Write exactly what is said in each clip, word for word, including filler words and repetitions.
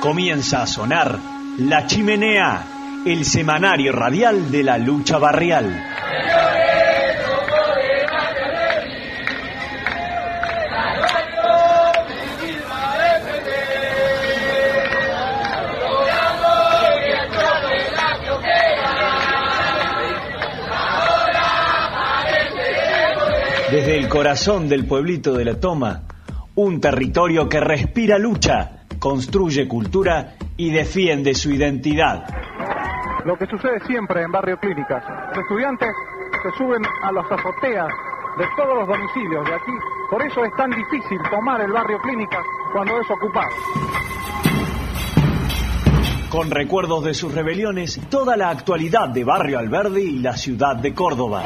Comienza a sonar La Chimenea, el semanario radial de la lucha barrial. Desde el corazón del pueblito de La Toma, un territorio que respira lucha, construye cultura y defiende su identidad. Lo que sucede siempre en Barrio Clínicas, los estudiantes se suben a las azoteas de todos los domicilios de aquí, por eso es tan difícil tomar el Barrio Clínicas cuando es ocupado. Con recuerdos de sus rebeliones, toda la actualidad de Barrio Alberdi y la ciudad de Córdoba.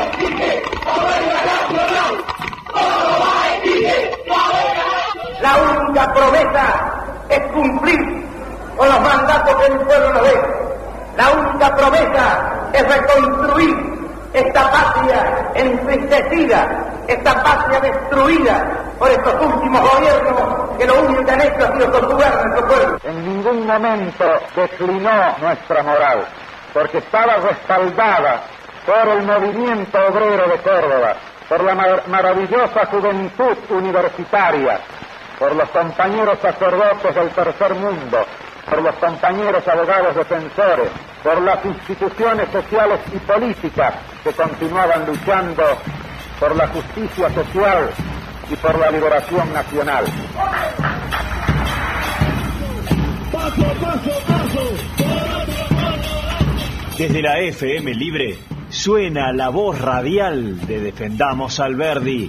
La única promesa es cumplir con los mandatos que el pueblo nos dé. La única promesa es reconstruir esta patria entristecida, esta patria destruida por estos últimos gobiernos que lo único que han hecho ha sido torturar a nuestro pueblo. En ningún momento declinó nuestra moral, porque estaba respaldada por el movimiento obrero de Córdoba, por la mar- maravillosa juventud universitaria, por los compañeros sacerdotes del tercer mundo, por los compañeros abogados defensores, por las instituciones sociales y políticas que continuaban luchando por la justicia social y por la liberación nacional. Paso, paso, paso. Desde la F M Libre suena la voz radial de Defendamos Alberdi.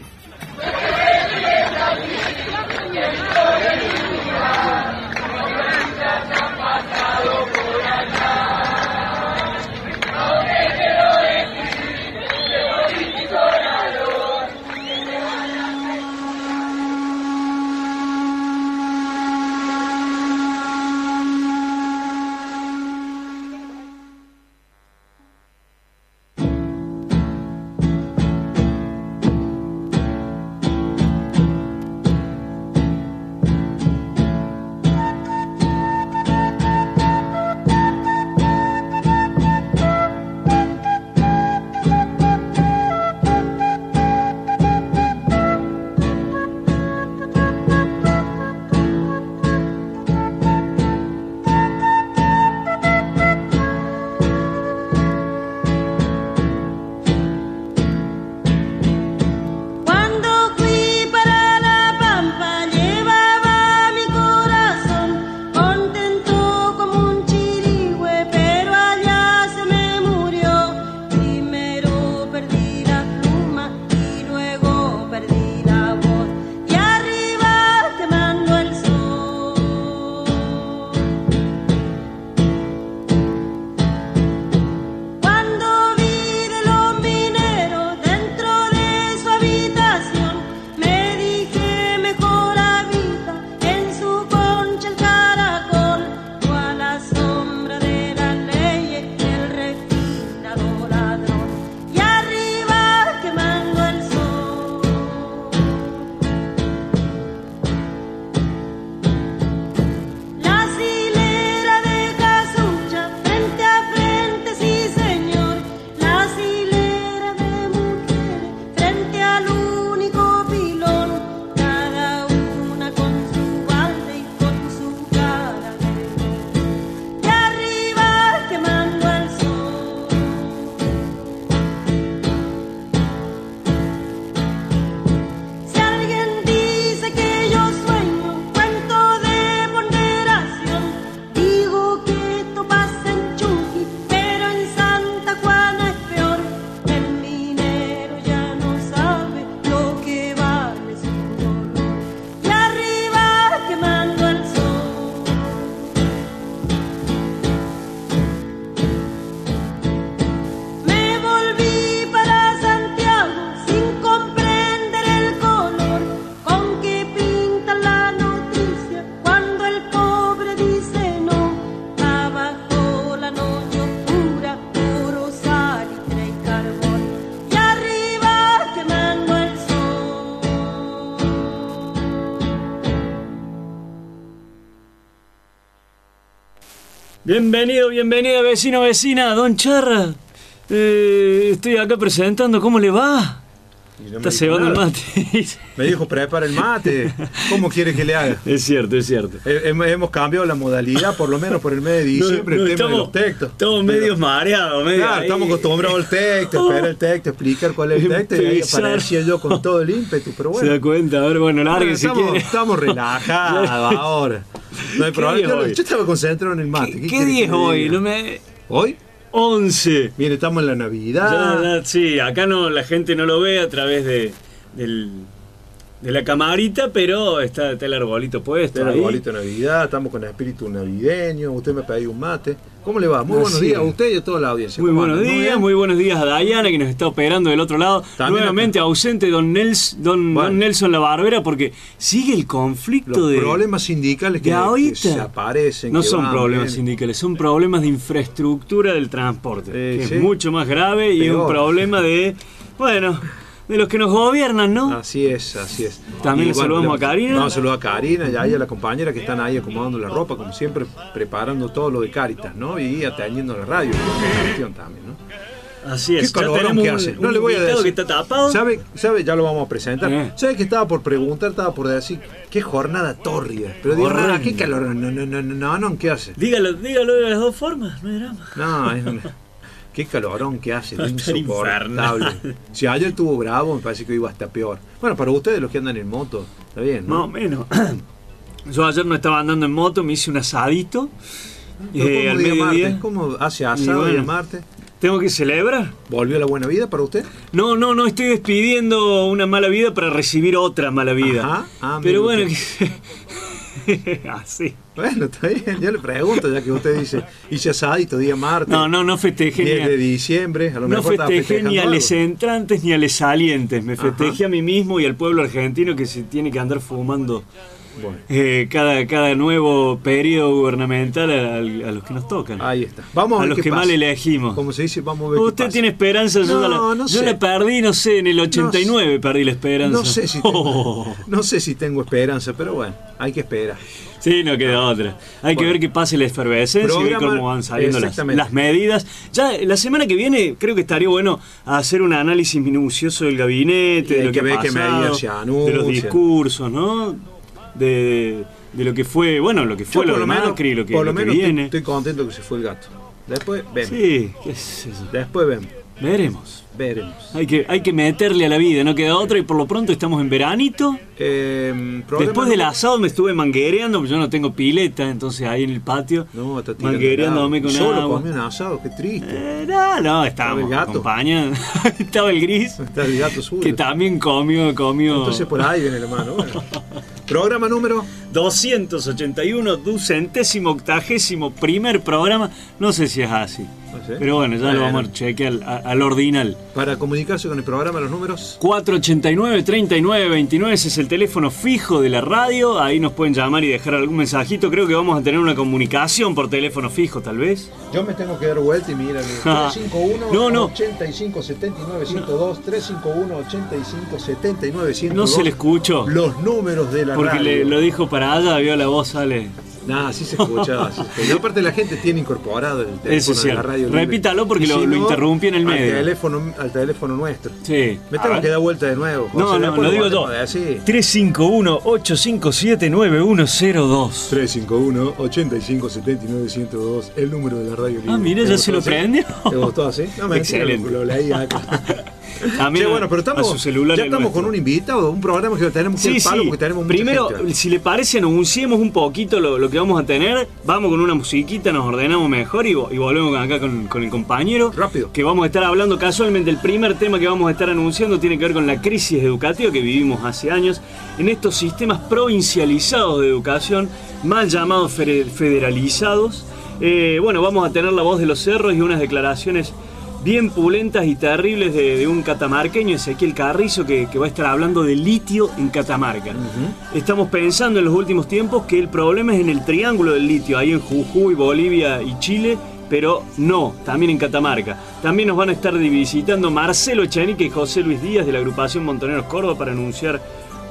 Bienvenido, bienvenida, vecino, vecina, don Charra. Eh, estoy acá presentando, ¿cómo le va? No Está cebando el mate. Me dijo, prepara el mate. ¿Cómo quiere que le haga? Es cierto, es cierto. Eh, hemos cambiado la modalidad, por lo menos por el mes de diciembre, no, no, el tema estamos, de los textos. Estamos medios mareados. Medio claro, ahí. Estamos acostumbrados al texto, esperar el texto, explicar cuál es el texto, y ahí Empezar. aparecía yo con todo el ímpetu, pero bueno. Se da cuenta, a ver, bueno, largue si estamos, quiere. estamos relajados ahora. No hay ¿Qué problema. día Yo, hoy? yo estaba concentrado en el mate. ¿Qué, ¿Qué, qué quiere día que es le hoy? diga? No me... ¿Hoy? once. Mire, estamos en la Navidad. Ya, ya, sí, acá no, la gente no lo ve a través de, del, de la camarita, pero está, está el arbolito puesto. Está el ahí. arbolito de Navidad, estamos con el espíritu navideño. Usted me ha pedido un mate. ¿Cómo le va? Muy Ah, buenos sí. días a usted y a toda la audiencia. Muy ¿Cómo buenos andan? días, bien? muy buenos días a Dayana que nos está operando del otro lado. También Nuevamente ausente don, Nels, don, Bueno. don Nelson La Barbera porque sigue el conflicto Los de... problemas sindicales que, de que ahorita. se aparecen. No que son van, problemas ven. sindicales, son problemas de infraestructura del transporte, Eh, que sí. es mucho más grave y es un Peor. problema de, bueno, de los que nos gobiernan, ¿no? Así es, así es. También Y le saludamos le- a Karina. Vamos a saludar a Karina y ahí a la compañera que están ahí acomodando la ropa, como siempre, preparando todo lo de Caritas, ¿no? Y atendiendo la radio, porque es cuestión también, ¿no? Así es, Qué ya calorón tenemos que un, hace. un No le voy a invitado decir. que está tapado. ¿Sabe? ¿Sabe? Ya lo vamos a presentar. Eh. ¿Sabe que estaba por preguntar, estaba por decir, qué jornada tórrida? Pero digo, Horrendo. ah, qué calor. No, no, no, no, no, no, ¿qué hace? Dígalo, dígalo de las dos formas, no hay drama. No, es una- qué calorón que hace, Va a es estar insoportable. infernal. Si ayer estuvo bravo, me parece que hoy va a estar peor. Bueno, para ustedes los que andan en moto, está bien, Más ¿no? o menos. Yo ayer no estaba andando en moto, me hice un asadito. Pero eh, ¿cómo al día mediodía. martes? ¿Cómo hace asado Y bueno. día martes? ¿Tengo que celebrar? ¿Volvió la buena vida para usted? No, no, no, estoy despidiendo una mala vida para recibir otra mala vida. Ajá. Ah, Pero mire bueno, usted. que... así. Bueno, está bien, yo le pregunto, ya que usted dice, hice asadito día martes, No, no, no festejé diez ni a, de diciembre, a lo no mejor estaba festejé ni a festejando los algo. entrantes ni a los salientes. Me Ajá. festejé a mí mismo y al pueblo argentino que se tiene que andar fumando Bueno, eh, cada, cada nuevo periodo gubernamental a, a los que nos tocan. ahí está. Vamos a, A ver los qué que pasa. mal elegimos. Como se dice, vamos a ver qué Usted pasa. tiene esperanza, yo, No, la, no yo sé. la perdí, no sé, en el ochenta y nueve No sé. perdí la esperanza. No sé si tengo, Oh. no sé si tengo esperanza, pero bueno, hay que esperar. Sí, no queda otra. Hay que Bueno. ver qué pase la efervescencia y ver Programa- cómo van saliendo las, exactamente. las medidas. Ya la semana que viene creo que estaría bueno hacer un análisis minucioso del gabinete, Y de hay lo que que, ver ha qué pasado, medidas se de los anuncian. discursos, ¿no? De, de lo que fue, bueno, lo que fue Yo lo por de lo menos, Macri, lo que, por lo lo que menos estoy, viene. estoy contento que se fue el gato. Después vemos. Sí, qué es eso. Después vemos. Veremos. Veremos. Hay que, hay que meterle a la vida, no queda otra y por lo pronto estamos en veranito. Eh, programa Después del número- asado me estuve manguereando, porque yo no tengo pileta, entonces ahí en el patio, No, está tirando manguereándome agua. con Solo agua. comí un asado, qué triste. Eh, no, no, estábamos el gato. acompañando. Estaba el gris, Está el gato suyo. que también comió, comió. Entonces por ahí viene la mano. Bueno. Programa número. doscientos ochenta y uno, ducentésimo, octagésimo, primer programa. No sé si es así. No sé. Pero bueno, ya Bueno. lo vamos a chequear al, a- al ordinal. Para comunicarse con el programa, los números. cuatro ochenta y nueve, treinta y nueve, veintinueve, ese es el teléfono fijo de la radio. Ahí nos pueden llamar y dejar algún mensajito. Creo que vamos a tener una comunicación por teléfono fijo, tal vez. Yo me tengo que dar vuelta y mira. Ah. tres cinco uno, No, no. ochenta y cinco, setenta y nueve, ciento dos. tres cinco uno, ochenta y cinco, setenta y nueve, ciento No dos. se le escuchó. Los números de la Porque radio. le, lo dijo para allá, vio la voz, sale. Nah, así se escuchaba. así se escuchaba. Aparte la gente tiene incorporado el teléfono Eso es de la cierto. radio libre. Repítalo porque Y lo- si lo interrumpí en el al medio. Teléfono, al teléfono nuestro. Sí. Me A tengo ver. que dar vuelta de nuevo. José, No, no, después lo digo yo. volvemos a decir. tres cinco uno, ocho cinco siete, nueve uno cero dos. tres cinco uno, ochenta y cinco, setenta y nueve, ciento dos, el número de la radio libre. Ah, mira, ¿Te ya gustó se lo así? prendió. ¿Te gustó así? No me Excelente. Lo, lo leí acá. También Che, bueno, pero a estamos, su celular ya el estamos nuestro. con un invitado, un programa que tenemos que Sí, ir palo sí. porque tenemos mucha Primero, gente. si le parece, anunciemos un poquito lo, lo que vamos a tener. Vamos con una musiquita, nos ordenamos mejor y, vo- y volvemos acá con, con el compañero. Rápido. Que vamos a estar hablando casualmente. El primer tema que vamos a estar anunciando tiene que ver con la crisis educativa que vivimos hace años en estos sistemas provincializados de educación, mal llamados fere- federalizados. Eh, bueno, vamos a tener la voz de los cerros y unas declaraciones bien pulentas y terribles de, de un catamarqueño, Ezequiel Carrizo, que, que va a estar hablando de litio en Catamarca. Estamos pensando en los últimos tiempos que el problema es en el triángulo del litio, ahí en Jujuy, Bolivia y Chile, pero no, también en Catamarca. También nos van a estar visitando Marcelo Echenique y José Luis Díaz de la agrupación Montoneros Córdoba para anunciar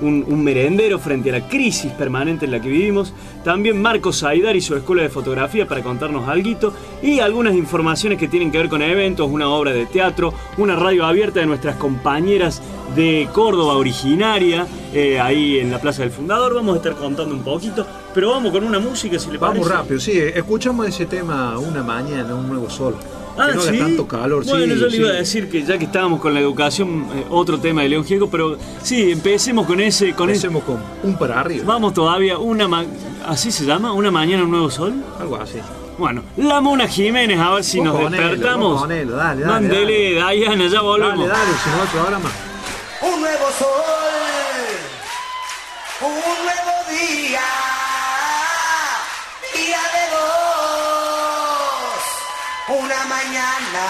un, un merendero frente a la crisis permanente en la que vivimos. También Marco Saidar y su escuela de fotografía para contarnos algo. Y algunas informaciones que tienen que ver con eventos, una obra de teatro, una radio abierta de nuestras compañeras de Córdoba originaria, eh, ahí en la Plaza del Fundador. Vamos a estar contando un poquito, pero vamos con una música, si le parece. Vamos rápido, sí, escuchamos ese tema, Una mañana, un nuevo sol. Ah, que no ¿sí? haga tanto calor. Bueno, sí, yo le sí. iba a decir que ya que estábamos con la educación, eh, otro tema de León Gieco, pero sí, empecemos con ese. Con Empecemos con un para arriba. Vamos todavía, una ma... ¿así se llama? ¿Una mañana, un nuevo sol? Algo así. Bueno, la Mona Jiménez, a ver si Vos nos ponelo, despertamos. vos ponelo, dale, dale, Mándele, Dayana, ya volvemos. Dale, dale, si no, otro programa. Un nuevo sol, un nuevo día, día de dos, una mañana,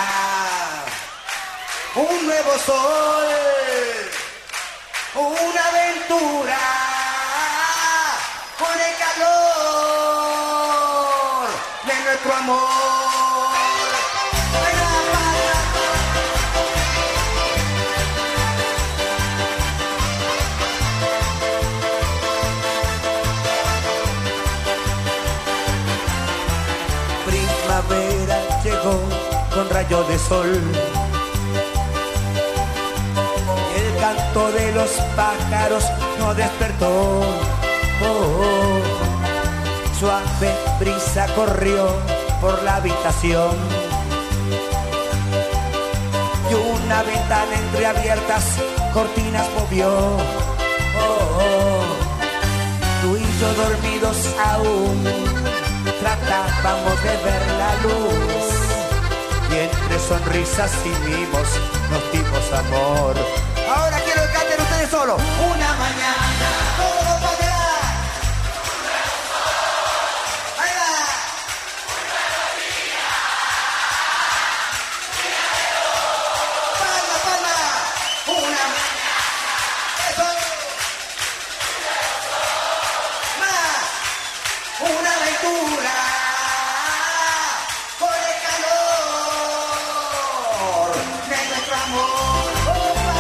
un nuevo sol, una aventura, con el calor de nuestro amor. Primavera llegó con rayo de sol, el canto de los pájaros nos despertó. Oh, oh. Suave brisa corrió por la habitación y una ventana entreabiertas, cortinas movió. Oh, oh. Tú y yo dormidos aún tratábamos de ver la luz y entre sonrisas y mimos nos dimos amor. Ahora quiero que canten ustedes solo. Una mañana, todo podrá. Ahí va. Palma, palma. Una mañana. Eso. Más. Una aventura por el calor de nuestro amor. ¡Opa!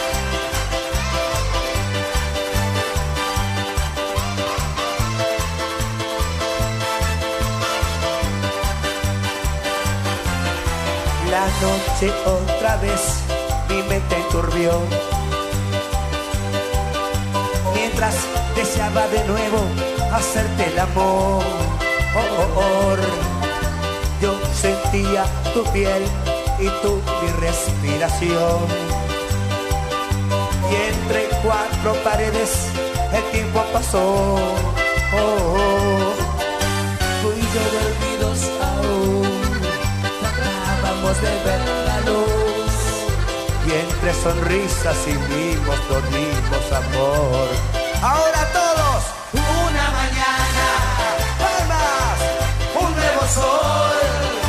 La noche otra vez mi mente enturbió, mientras deseaba de nuevo hacerte el amor. Oh, oh, oh. Yo sentía tu piel y tú mi respiración, y entre cuatro paredes el tiempo pasó. Oh, oh. Tú y yo dormidos aún tratábamos de ver la luz y entre sonrisas y mimos dormimos amor. Ahora todos, una mañana, palmas, un nuevo sol,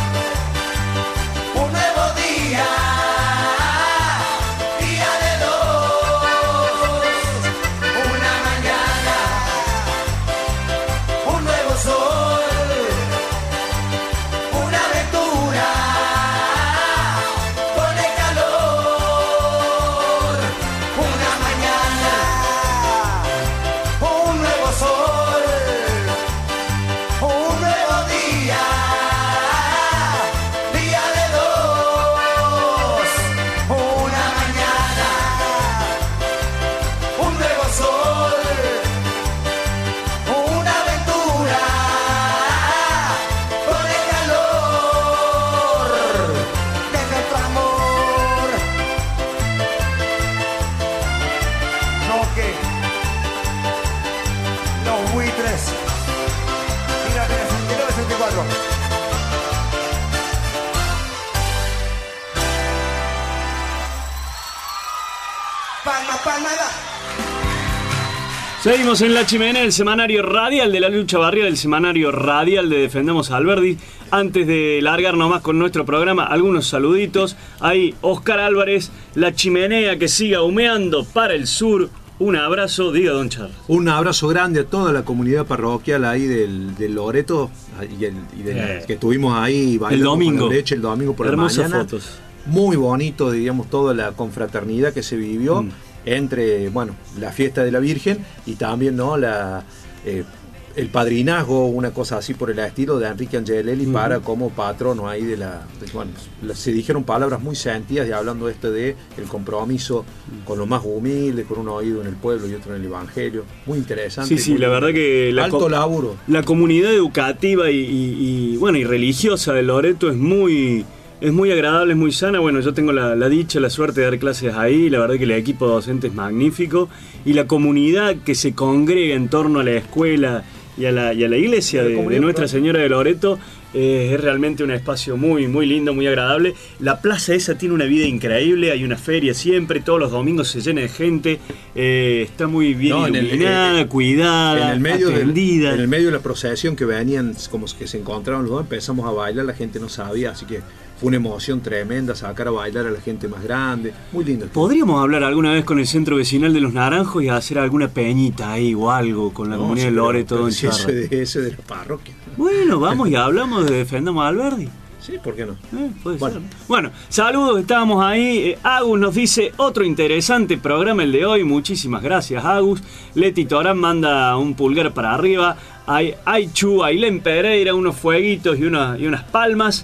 un nuevo día, día de dos, una mañana, un nuevo sol, una aventura, con el calor, una mañana, un nuevo sol, un nuevo día, día de dos, una mañana, un nuevo sol, una aventura, con el calor de nuestro amor. No que los buitres. Mira, mira, mil novecientos sesenta y cuatro. Palma, palma, va. Seguimos en La Chimenea, el semanario radial de la lucha barrial, el semanario radial de Defendemos a Alberdi. Antes de largar nomás con nuestro programa, algunos saluditos. Ahí Oscar Álvarez, La Chimenea que siga humeando para el sur. Un abrazo, diga don Charles. Un abrazo grande a toda la comunidad parroquial ahí del, del Loreto y, el, y de la- Eh. que estuvimos ahí bailando El domingo. con la leche el domingo por Hermosas la mañana. fotos. Muy bonito, digamos, toda la confraternidad que se vivió. Mm. entre, bueno, la fiesta de la Virgen y también, ¿no?, la... Eh, el padrinazgo, una cosa así por el estilo de Enrique Angelelli, uh-huh, para como patrono ahí de la... De, bueno, se dijeron palabras muy sentidas y hablando de esto de el compromiso con los más humildes, con un oído en el pueblo y otro en el Evangelio. Muy interesante. Sí, sí, la verdad que... La alto laburo. La comunidad educativa y, y, y, bueno, y religiosa de Loreto es muy... Es muy agradable, es muy sana. Bueno, yo tengo la, la dicha, la suerte de dar clases ahí. La verdad que el equipo docente es magnífico. Y la comunidad que se congrega en torno a la escuela y a la, y a la iglesia de, de Nuestra Señora de Loreto eh, es realmente un espacio muy, muy lindo, muy agradable. La plaza esa tiene una vida increíble. Hay una feria siempre, todos los domingos se llena de gente. Eh, está muy bien no, iluminada, en el, eh, cuidada, en el medio atendida. Del, en el medio de la procesión que venían, como que se encontraban los dos, empezamos a bailar, la gente no sabía, así que... Fue una emoción tremenda sacar a bailar a la gente más grande. Muy lindo. ¿Podríamos hablar alguna vez con el Centro Vecinal de Los Naranjos y hacer alguna peñita ahí o algo con la no, comunidad sí, de Loreto? Pero, pero si ese, de, ese de la parroquia. Bueno, vamos y hablamos de Defendamos a Alberdi. Sí, ¿por qué no? Eh, puede bueno. ser. Bueno, saludos, estábamos ahí. Eh, Agus nos dice, otro interesante programa el de hoy. Muchísimas gracias, Agus. Leti Torán manda un pulgar para arriba. Hay Aichu, Ailén Pereira, unos fueguitos y, una, y unas palmas.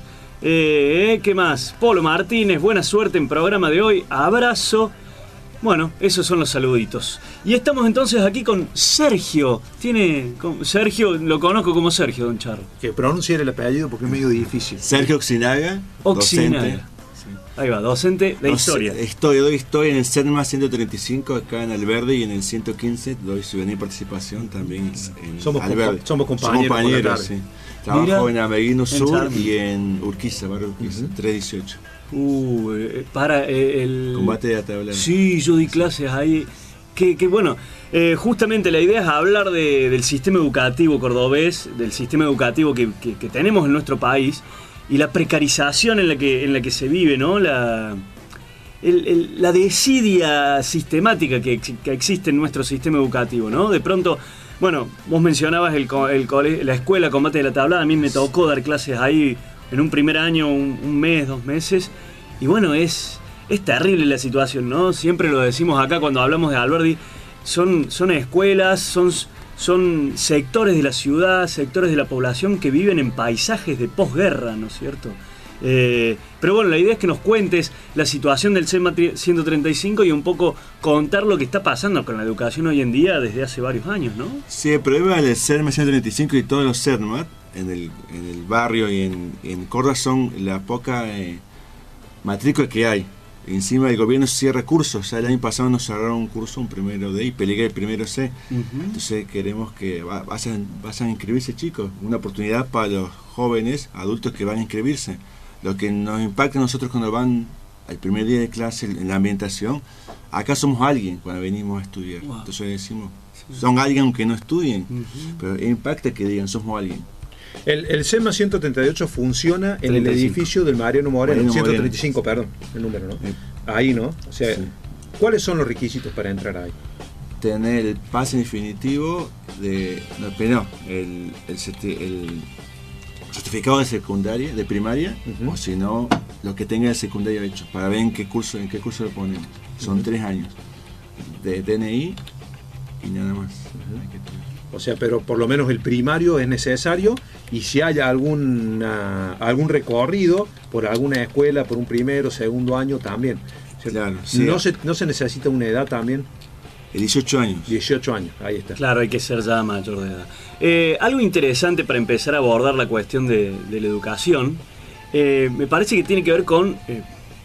Eh, ¿Qué más? Polo Martínez, buena suerte en programa de hoy, abrazo. Bueno, esos son los saluditos. Y estamos entonces aquí con Sergio. Tiene Sergio, lo conozco como Sergio, don Charro. Que pronuncie el apellido porque es medio difícil. Sergio Oxinaga. Oxinaga. Ahí va, docente de historia. Estoy, doy historia en el CERMA ciento treinta y cinco acá en Alberdi y en el ciento quince doy souvenir participación también en somos Alberdi. Compa- somos compañeros. Somos compañeros, sí. Trabajo Mira, en Ameguino Sur en y en Urquiza, barrio Urquiza, uh-huh. trescientos dieciocho. Uh, para eh, el... Combate de Atablado. Sí, yo di clases ahí. Que, que bueno, eh, justamente la idea es hablar de, del sistema educativo cordobés, del sistema educativo que, que, que tenemos en nuestro país y la precarización en la que, en la que se vive, ¿no? La, el, el, la desidia sistemática que, que existe en nuestro sistema educativo, ¿no? De pronto... Bueno, vos mencionabas el, el cole, la escuela Combate de la Tablada, a mí me tocó dar clases ahí en un primer año, un, un mes, dos meses, y bueno, es, es terrible la situación, ¿no? Siempre lo decimos acá cuando hablamos de Alberdi, son, son escuelas, son, son sectores de la ciudad, sectores de la población que viven en paisajes de posguerra, ¿no es cierto? Eh, pero bueno, la idea es que nos cuentes la situación del CERMA ciento treinta y cinco y un poco contar lo que está pasando con la educación hoy en día desde hace varios años, ¿no? Sí, el problema del CERMA ciento treinta y cinco y todos los CERMA en el, en el barrio y en, en Córdoba son la poca eh, matrícula que hay. Encima el gobierno cierra cursos. O sea, el año pasado nos cerraron un curso, un primero D y peligra el primero C. Uh-huh. Entonces queremos que va, vayan, vayan a inscribirse, chicos. Una oportunidad para los jóvenes, adultos que van a inscribirse. Lo que nos impacta a nosotros cuando van al primer día de clase en la ambientación, acá somos alguien cuando venimos a estudiar. Wow. Entonces decimos, son alguien aunque no estudien, uh-huh. pero impacta que digan, somos alguien. El, el CERMA ciento treinta y ocho funciona en el edificio del Mariano Moreno, Mariano ciento treinta y cinco, Moreno. Perdón, el número, ¿no? Sí. Ahí, ¿no? O sea, sí. ¿Cuáles son los requisitos para entrar ahí? Tener el pase definitivo de... No, no el, el, el certificado de secundaria, de primaria, uh-huh. o si no, lo que tenga de secundaria hecho, para ver en qué curso, en qué curso lo ponemos. Son uh-huh. tres años de D N I y nada más. Uh-huh. Hay que tener. O sea, pero por lo menos el primario es necesario y si hay alguna, algún recorrido por alguna escuela, por un primero, segundo año también. O sea, claro, sí. no, se, ¿No se necesita una edad también? dieciocho años. dieciocho años, ahí está. Claro, hay que ser ya mayor de edad. Eh, algo interesante para empezar a abordar la cuestión de, de la educación, eh, me parece que tiene que ver con eh,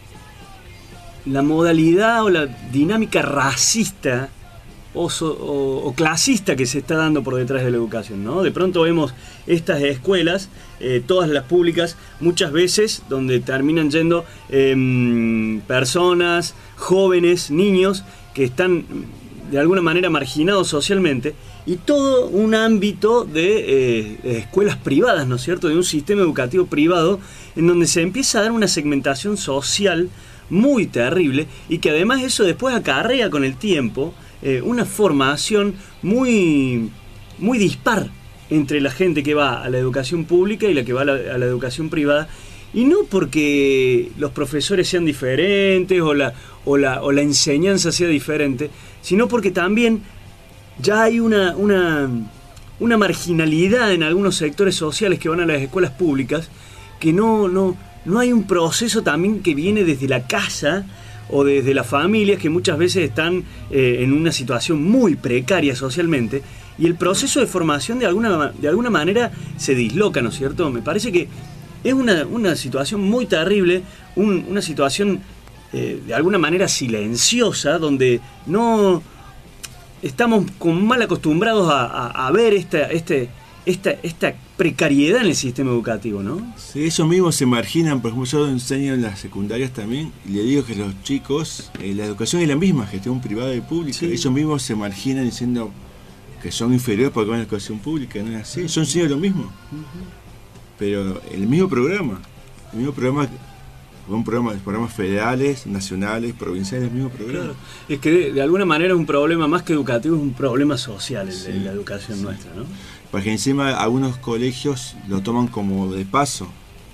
la modalidad o la dinámica racista o, so, o, o clasista que se está dando por detrás de la educación, ¿no? De pronto vemos estas escuelas, eh, todas las públicas, muchas veces donde terminan yendo eh, personas, jóvenes, niños que están de alguna manera marginados socialmente, y todo un ámbito de eh, escuelas privadas, ¿no es cierto?, de un sistema educativo privado en donde se empieza a dar una segmentación social muy terrible y que además eso después acarrea con el tiempo eh, una formación muy, muy dispar entre la gente que va a la educación pública y la que va a la, a la educación privada, Y no porque los profesores sean diferentes o la, o la, o la enseñanza sea diferente, sino porque también ya hay una, una, una marginalidad en algunos sectores sociales que van a las escuelas públicas, que no, no, no hay un proceso también que viene desde la casa o desde las familias, que muchas veces están eh, en una situación muy precaria socialmente, y el proceso de formación de alguna, de alguna manera se disloca, ¿no es cierto? Me parece que es una, una situación muy terrible, un, una situación eh, de alguna manera silenciosa, donde no estamos como mal acostumbrados a, a, a ver esta, este, esta, esta precariedad en el sistema educativo, ¿no? Sí, ellos mismos se marginan. Por ejemplo, yo enseño en las secundarias también, y le digo que los chicos, eh, la educación es la misma, gestión privada y pública, sí. Ellos mismos se marginan diciendo que son inferiores porque van a la educación pública, no es así, yo enseño lo mismo. Uh-huh. Pero el mismo programa, el mismo programa, un programa, programas federales, nacionales, provinciales, el mismo programa. Claro. Es que de, de alguna manera es un problema más que educativo, es un problema social el sí, de la educación sí. nuestra, ¿no? Porque encima algunos colegios lo toman como de paso,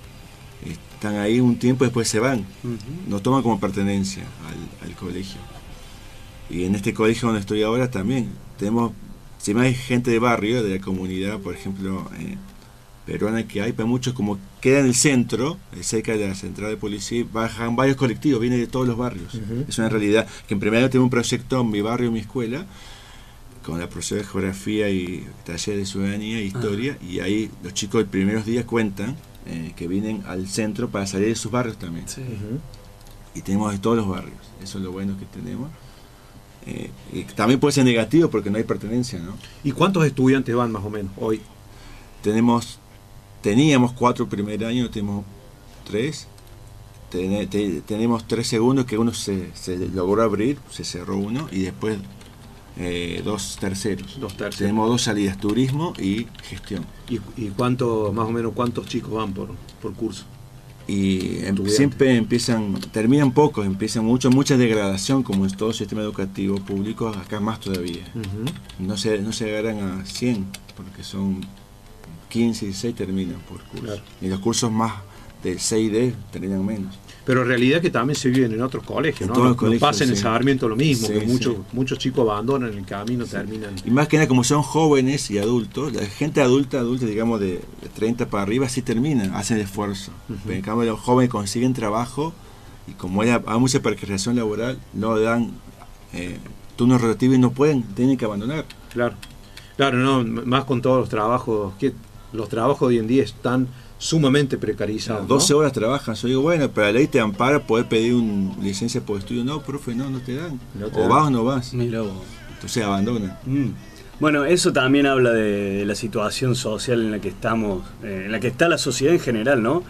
están ahí un tiempo y después se van, uh-huh. Lo toman como pertenencia al, al colegio. Y en este colegio donde estoy ahora también tenemos, si más hay gente de barrio, de la comunidad, por ejemplo, eh, peruana, que hay, pero muchos como queda en el centro, cerca de la central de policía, bajan varios colectivos, vienen de todos los barrios. Uh-huh. Es una realidad que en primer lugar tengo un proyecto en mi barrio, en mi escuela, con la profesora de geografía y taller de ciudadanía e historia, uh-huh. Y ahí los chicos los primeros días cuentan eh, que vienen al centro para salir de sus barrios también. Sí. Uh-huh. Y tenemos de todos los barrios, eso es lo bueno que tenemos. Eh, y también puede ser negativo porque no hay pertenencia, ¿no? ¿Y cuántos estudiantes van más o menos hoy? Tenemos Teníamos cuatro primer año, tenemos tres. Ten, te, tenemos tres segundos, que uno se, se logró abrir, se cerró uno, y después eh, dos terceros. Dos terceros. Tenemos dos salidas, turismo y gestión. ¿Y, y cuánto, más o menos cuántos chicos van por, por curso? Y em, siempre empiezan, terminan pocos, empiezan mucho, mucha degradación, como en todo sistema educativo público, acá más todavía. Uh-huh. No se, no se agarran a cien, porque son quince, dieciséis terminan por curso. Claro. Y los cursos más de seis D terminan menos. Pero en realidad que también se viven en otros colegios, en ¿no? Todos Nos, los colegios, pasa en sí. el Sarmiento lo mismo, sí, que muchos, sí. muchos chicos abandonan el camino, sí. terminan. Y más que nada, como son jóvenes y adultos, la gente adulta, adulta digamos de, de treinta para arriba, sí terminan, hacen el esfuerzo. Uh-huh. Pero en cambio los jóvenes consiguen trabajo, y como hay, hay mucha precarización laboral, no dan eh, turnos rotativos y no pueden, tienen que abandonar. Claro, claro, no, más con todos los trabajos que los trabajos hoy en día están sumamente precarizados. Claro, doce ¿no? horas trabajan. Yo digo, bueno, pero la ley te ampara poder pedir una licencia por estudio. No, profe, no, no te dan. No te o dan. Vas o no vas. Mira vos. Entonces abandonan. Mm. Bueno, eso también habla de, de la situación social en la que estamos, eh, en la que está la sociedad en general, ¿no?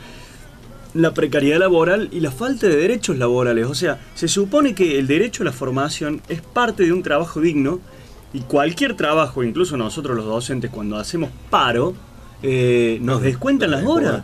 La precariedad laboral y la falta de derechos laborales. O sea, se supone que el derecho a la formación es parte de un trabajo digno, y cualquier trabajo, incluso nosotros los docentes, cuando hacemos paro, Eh, nos descuentan las horas.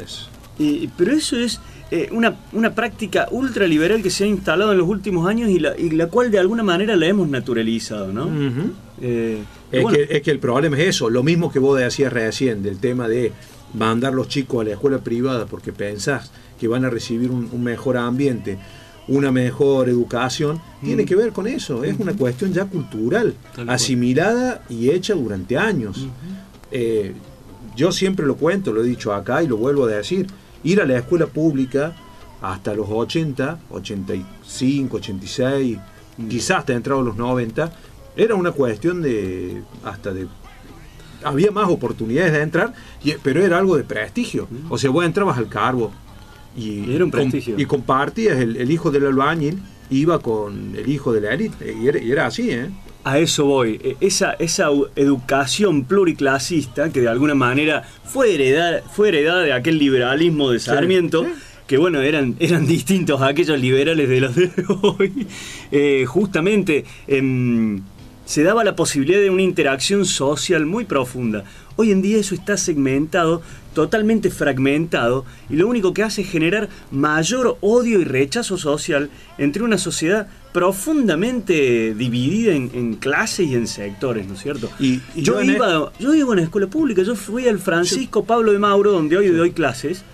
Eh, pero eso es eh, una, una práctica ultraliberal que se ha instalado en los últimos años y la, y la cual de alguna manera la hemos naturalizado, ¿no? Uh-huh. eh, es, bueno. que, es que el problema es eso, lo mismo que vos decías recién, del tema de mandar los chicos a la escuela privada porque pensás que van a recibir un, un mejor ambiente, una mejor educación, uh-huh. tiene que ver con eso, es uh-huh. una cuestión ya cultural, asimilada y hecha durante años. Uh-huh. eh, Yo siempre lo cuento, lo he dicho acá y lo vuelvo a decir, ir a la escuela pública hasta los ochenta, ochenta y cinco, ochenta y seis, mm. quizás hasta entrado los noventa, era una cuestión de, hasta de, había más oportunidades de entrar, y, pero era algo de prestigio. Mm. O sea, vos entrabas al cargo y, era un prestigio. Com, y compartías, el, el hijo del albañil iba con el hijo de la élite, y era, y era así, ¿eh? A eso voy, esa, esa educación pluriclasista que de alguna manera fue heredada, fue heredada de aquel liberalismo de Sarmiento, sí, sí. que bueno, eran, eran distintos a aquellos liberales de los de hoy, eh, justamente eh, se daba la posibilidad de una interacción social muy profunda. Hoy en día eso está segmentado, totalmente fragmentado, y lo único que hace es generar mayor odio y rechazo social entre una sociedad profundamente dividida en, en clases y en sectores, ¿no es cierto? Y, y yo, yo, iba, yo iba a una escuela pública, yo fui al Francisco Pablo de Mauro, donde hoy doy clases,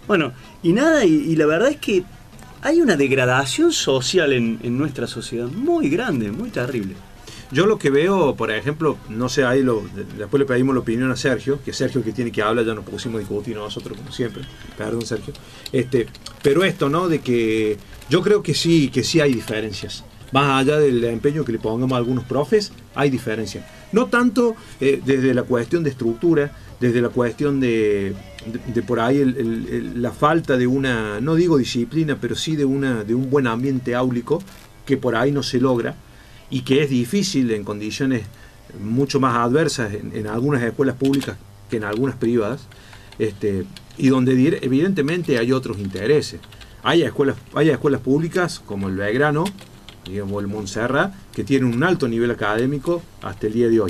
Bueno, y nada, y, y la verdad es que hay una degradación social en, en nuestra sociedad muy grande, muy terrible. Yo lo que veo, por ejemplo, no sé, ahí lo, después le pedimos la opinión a Sergio, que Sergio que tiene que hablar, ya nos pusimos a discutir nosotros como siempre, perdón Sergio, este, pero esto, ¿no? De que yo creo que sí, que sí hay diferencias, más allá del empeño que le pongamos a algunos profes, hay diferencias, no tanto eh, desde la cuestión de estructura, desde la cuestión de, de, de por ahí el, el, el, la falta de una, no digo disciplina, pero sí de, una, de un buen ambiente áulico, que por ahí no se logra, y que es difícil en condiciones mucho más adversas en, en algunas escuelas públicas que en algunas privadas, este, y donde evidentemente hay otros intereses. Hay escuelas, hay escuelas públicas como el Belgrano, digamos el Montserrat, que tienen un alto nivel académico hasta el día de hoy.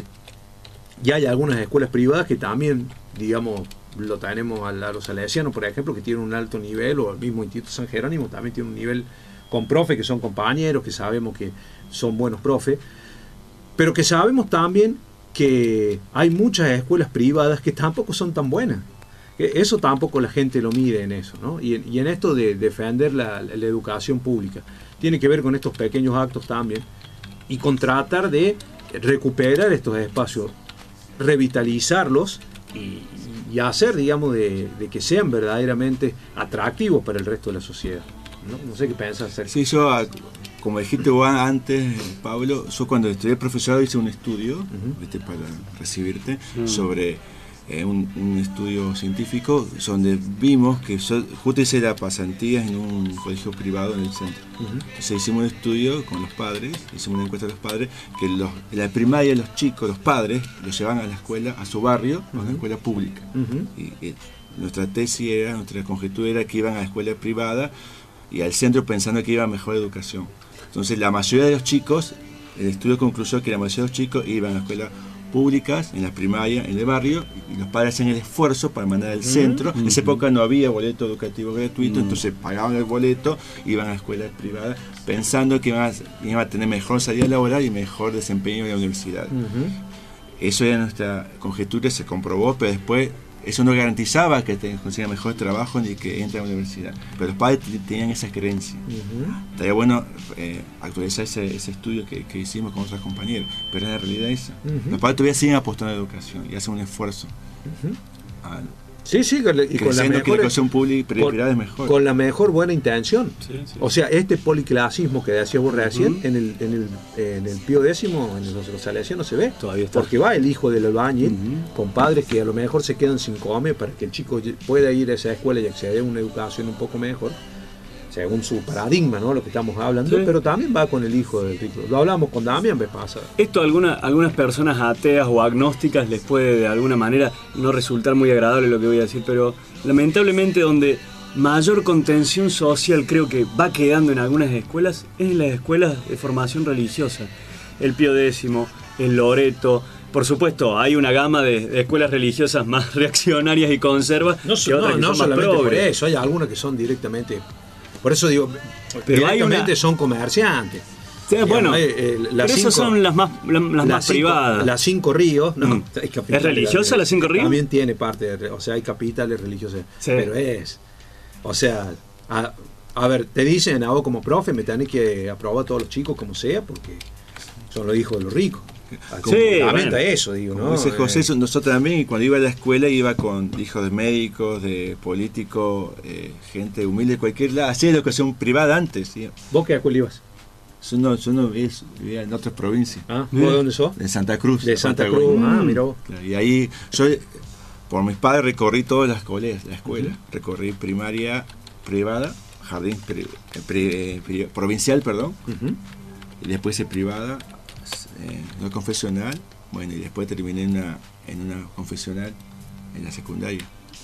Y hay algunas escuelas privadas que también, digamos, lo tenemos a, a los salesianos, por ejemplo, que tienen un alto nivel, o el mismo Instituto San Jerónimo también tiene un nivel con profes que son compañeros, que sabemos que son buenos profes, pero que sabemos también que hay muchas escuelas privadas que tampoco son tan buenas. Eso tampoco la gente lo mide en eso, ¿no? Y, y en esto de defender la, la educación pública, tiene que ver con estos pequeños actos también, y con tratar de recuperar estos espacios, revitalizarlos y, y hacer, digamos, de, de que sean verdaderamente atractivos para el resto de la sociedad. No, no sé qué piensas hacer. Sí, yo, como dijiste vos antes, Pablo, yo cuando estudié profesorado hice un estudio, uh-huh. ¿viste? Para recibirte, uh-huh. sobre eh, un, un estudio científico donde vimos que yo justo hice la pasantía en un colegio privado en el centro. Uh-huh. Entonces hicimos un estudio con los padres, hicimos una encuesta a los padres, que los, en la primaria los chicos, los padres, los llevan a la escuela, a su barrio, uh-huh. a una escuela pública. Uh-huh. y, y nuestra tesis era, nuestra conjetura era que iban a la escuela privada y al centro pensando que iba a mejor educación. Entonces la mayoría de los chicos, el estudio concluyó que la mayoría de los chicos iban a escuelas públicas, en la primaria, en el barrio, y los padres hacían el esfuerzo para mandar al centro. Mm-hmm. En esa época no había boleto educativo gratuito, mm-hmm. entonces pagaban el boleto, iban a escuelas privadas, pensando que iban a, iban a tener mejor salida laboral y mejor desempeño en la universidad. Mm-hmm. Eso era nuestra conjetura, se comprobó, pero después eso no garantizaba que te consiga mejor trabajo ni que entre a la universidad. Pero los padres t- tenían esa creencia. Uh-huh. Estaría bueno eh, actualizar ese, ese estudio que, que hicimos con otros compañeros. Pero es la realidad esa. Uh-huh. Los padres todavía siguen apostando a la educación y hacen un esfuerzo. Uh-huh. A, sí, sí, con la, y con la mejor, que la educación pública y privada es mejor. Con la mejor buena intención. Sí, sí. O sea, este policlasismo que decías vos recién, uh-huh. en el en el, en el Pío X, en los, los salesianos se ve. Todavía está. Porque va el hijo del albañil, uh-huh. con padres que a lo mejor se quedan sin comer para que el chico pueda ir a esa escuela y acceder a una educación un poco mejor, según su paradigma, ¿no? Lo que estamos hablando, sí. Pero también va con el hijo del rico. Lo hablamos con Damián vez pasada. Esto a alguna, algunas personas ateas o agnósticas les puede de alguna manera no resultar muy agradable lo que voy a decir, pero lamentablemente donde mayor contención social creo que va quedando en algunas escuelas es en las escuelas de formación religiosa. El Pío X, el Loreto. Por supuesto, hay una gama de, de escuelas religiosas más reaccionarias y conservas. No, que otras no, que no son solamente más por progres. eso, hay algunas que son directamente. Por eso digo, pero directamente una... son comerciantes. Sí, bueno, eh, eh, las pero cinco, esas son las más, las, las más cinco, privadas. Las Cinco Ríos, no, mm. es, ¿Es religiosa de, las Cinco Ríos? También tiene parte, de, o sea, hay capitales religiosas, sí. Pero es, o sea, a, a ver, te dicen a vos como profe, me tenés que aprobar a todos los chicos como sea, porque son los hijos de los ricos. Sí, bueno. Eso, digo, ¿no? Como dice José, eh, nosotros también, cuando iba a la escuela, iba con hijos de médicos, de políticos, eh, gente humilde de cualquier lado. Hacía educación privada antes, ¿sí? ¿Vos qué escuela ibas? Yo no, yo no vivía en otras provincias. Ah, ¿vos de dónde sos? De Santa Cruz. De Santa Cruz, ah, mira vos. Y ahí, yo, por mis padres, recorrí todas las escuelas, la escuela. Uh-huh. Recorrí primaria privada, jardín pri, pri, pri, provincial, perdón. Uh-huh. Y después hice privada, eh, no confesional. Bueno, y después terminé en una, en una confesional en la secundaria.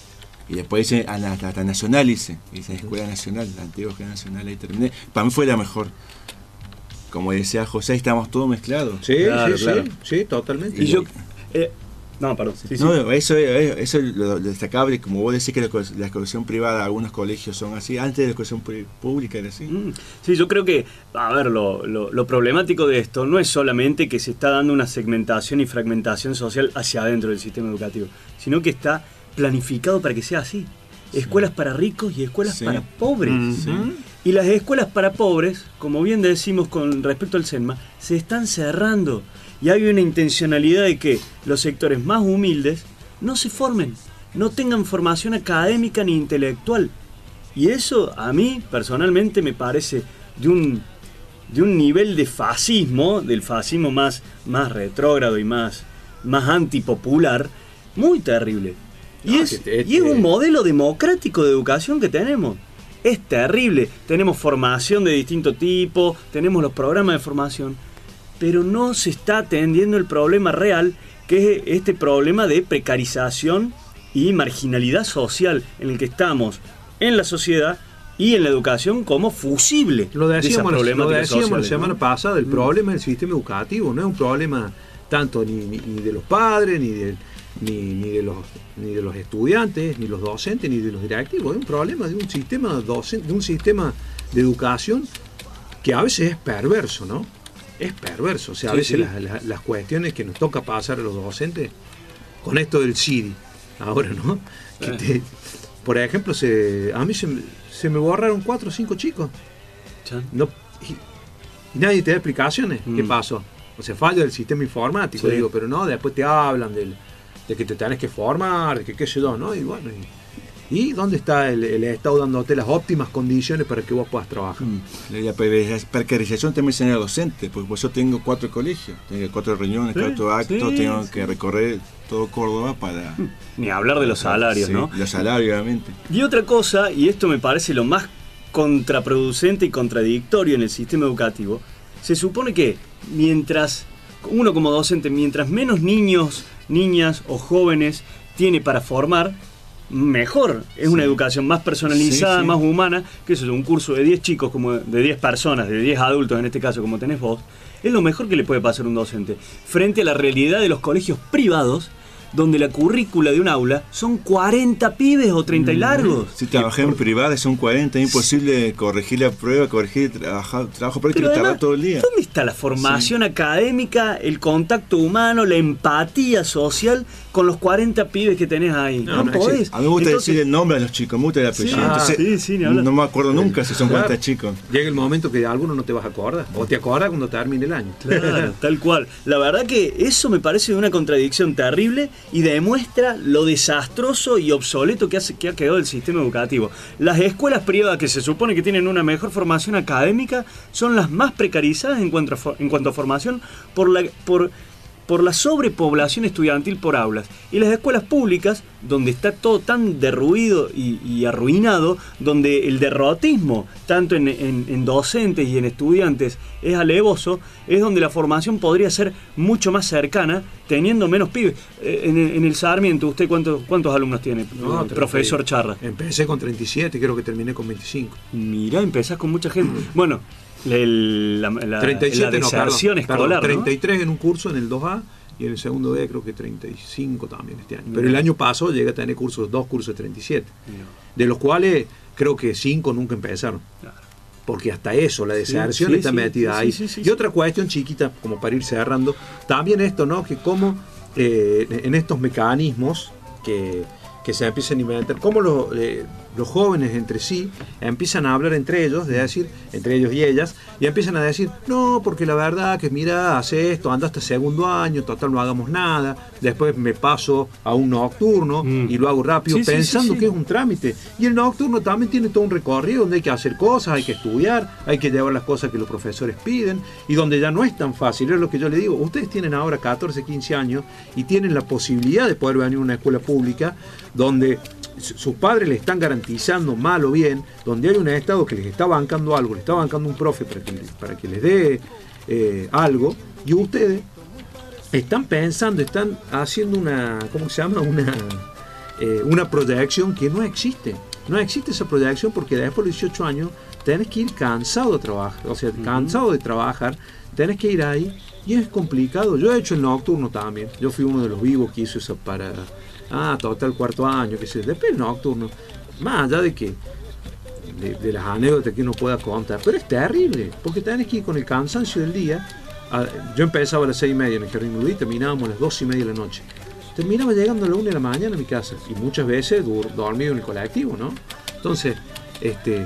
Y después hice a la, a la nacional, hice, hice la escuela nacional, la antigua escuela nacional, ahí terminé. Para mí fue la mejor. Como decía José, estamos todos mezclados. Sí, claro, sí, claro. sí, sí, totalmente. Y yo... Eh, no, perdón. Sí, no, sí. eso, eso es lo destacable, como vos decís que la, la educación privada, algunos colegios son así, antes de la educación pública era así. Mm, sí, yo creo que, a ver, lo, lo, lo problemático de esto no es solamente que se está dando una segmentación y fragmentación social hacia adentro del sistema educativo, sino que está planificado para que sea así. escuelas para ricos y escuelas Sí. para pobres. Mm, sí. Y las escuelas para pobres, como bien decimos con respecto al SENMA, se están cerrando. Y hay una intencionalidad de que los sectores más humildes no se formen, no tengan formación académica ni intelectual. Y eso a mí personalmente me parece de un, de un nivel de fascismo, del fascismo más, más retrógrado y más, más antipopular, muy terrible. Y, No, es, que te- y es te- un modelo democrático de educación que tenemos. Es terrible. Tenemos formación de distinto tipo, tenemos los programas de formación, pero no se está atendiendo el problema real, que es este problema de precarización y marginalidad social en el que estamos en la sociedad y en la educación como fusible. Lo de esas decíamos, lo problemáticas decíamos la sociales, semana ¿no? pasada, el Mm. problema del sistema educativo no es un problema tanto ni, ni, ni de los padres, ni de, ni, ni, de los, ni de los estudiantes, ni los docentes, ni de los directivos. Es un problema de un sistema docente, de un sistema de educación que a veces es perverso, ¿no? Es perverso. O sea, a Sí, veces sí. Las, las, las cuestiones que nos toca pasar a los docentes con esto del C I D I, ahora, ¿no? Que Eh. te- por ejemplo, se, a mí se, me- se me borraron cuatro o cinco chicos. Chan. No, y, y nadie te da explicaciones. ¿Qué Mm. pasó? O sea, falla del sistema informático, Sí. digo, pero no, después te hablan del, de que te tenés que formar, de que qué sé yo, ¿no? Y bueno, y, ¿y dónde está el, el Estado dándote las óptimas condiciones para que vos puedas trabajar? La precarización precarización también se genera docente, porque pues yo tengo cuatro colegios, tengo cuatro reuniones, Sí, cuatro actos, sí, tengo sí. que recorrer todo Córdoba para... Ni hablar de los salarios, Sí, ¿no? Los salarios, obviamente. Y otra cosa, y esto me parece lo más contraproducente y contradictorio en el sistema educativo, se supone que mientras uno como docente, mientras menos niños, niñas o jóvenes tiene para formar, mejor. Es una educación más personalizada, Sí, sí. más humana, que eso es un curso de diez chicos, como de diez personas, de diez adultos en este caso, como tenés vos, es lo mejor que le puede pasar a un docente. Frente a la realidad de los colegios privados, donde la currícula de un aula son cuarenta pibes o treinta y largos. Si trabajé en privada, son cuarenta, es imposible corregir la prueba, corregir trabajar, trabajo práctico, Pero trabajar además, todo el día. ¿dónde está la formación académica, el contacto humano, la empatía social con los cuarenta pibes que tenés ahí? No, No, no podés. existe. A mí me gusta Entonces, decir el nombre de los chicos, me gusta el apellido. Sí, Entonces, sí, sí, ni hablar. no me acuerdo nunca si son Claro. cuarenta chicos. Llega el momento que de alguno no te vas a acordar, o te acordas cuando termine el año. Claro, tal cual. La verdad que eso me parece una contradicción terrible y demuestra lo desastroso y obsoleto que, hace, que ha quedado el sistema educativo. Las escuelas privadas que se supone que tienen una mejor formación académica son las más precarizadas en cuanto a, fo- en cuanto a formación por la, por, por la sobrepoblación estudiantil por aulas. Y las escuelas públicas, donde está todo tan derruido y, y arruinado, donde el derrotismo, tanto en, en- en docentes y en estudiantes, es alevoso, es donde la formación podría ser mucho más cercana, teniendo menos pibes. Eh, en, el- en el Sarmiento, ¿usted cuántos, cuántos alumnos tiene, No, eh, profesor treinta y- Charra? Empecé con treinta y siete, creo que terminé con veinticinco. Mirá, empezás con mucha gente. Bueno, el- la, la- treinta y siete, la no, perdón, deserción perdón, escolar, ¿no? treinta y tres en un curso en el dos A y en el segundo B creo que treinta y cinco también este año. Pero Mirá. el año pasado llegué a tener cursos, dos cursos de treinta y siete, Mirá. de los cuales creo que cinco nunca empezaron. Claro. Porque hasta eso, la deserción sí, está sí, metida sí, ahí. sí, sí, y sí. otra cuestión chiquita, como para ir cerrando, también esto, ¿no? Que como eh, en estos mecanismos que, que se empiezan a inventar, cómo los, eh, los jóvenes entre sí empiezan a hablar entre ellos, de decir, entre ellos y ellas, y empiezan a decir, no, porque la verdad que mira, hace esto, anda hasta segundo año, total no hagamos nada, después me paso a un nocturno Mm. y lo hago rápido, Sí, sí, pensando sí, sí. que es un trámite. Y el nocturno también tiene todo un recorrido donde hay que hacer cosas, hay que estudiar, hay que llevar las cosas que los profesores piden, y donde ya no es tan fácil. Es lo que yo le digo, ustedes tienen ahora catorce, quince años y tienen la posibilidad de poder venir a una escuela pública donde s- sus padres les están garantizando mal o bien, donde hay un Estado que les está bancando algo, les está bancando un profe para que, les- para que les dé eh, algo, y ustedes están pensando, están haciendo una, ¿cómo se llama? Una, eh, una proyección que no existe. No existe esa proyección porque después de los dieciocho años tenés que ir cansado a trabajar, o sea, cansado de trabajar, tenés que ir ahí y es complicado. Yo he hecho el nocturno también, yo fui uno de los vivos que hizo eso para, ah, total cuarto año, que sé, después el nocturno, más allá de que de, de las anécdotas que uno pueda contar, pero es terrible, porque tenés que ir con el cansancio del día. A- yo empezaba a las seis y media en el Jardín Ludí, terminábamos a las dos y media de la noche. terminaba llegando a la una de la mañana a mi casa y muchas veces dur- dormido en el colectivo, ¿no? Entonces, este,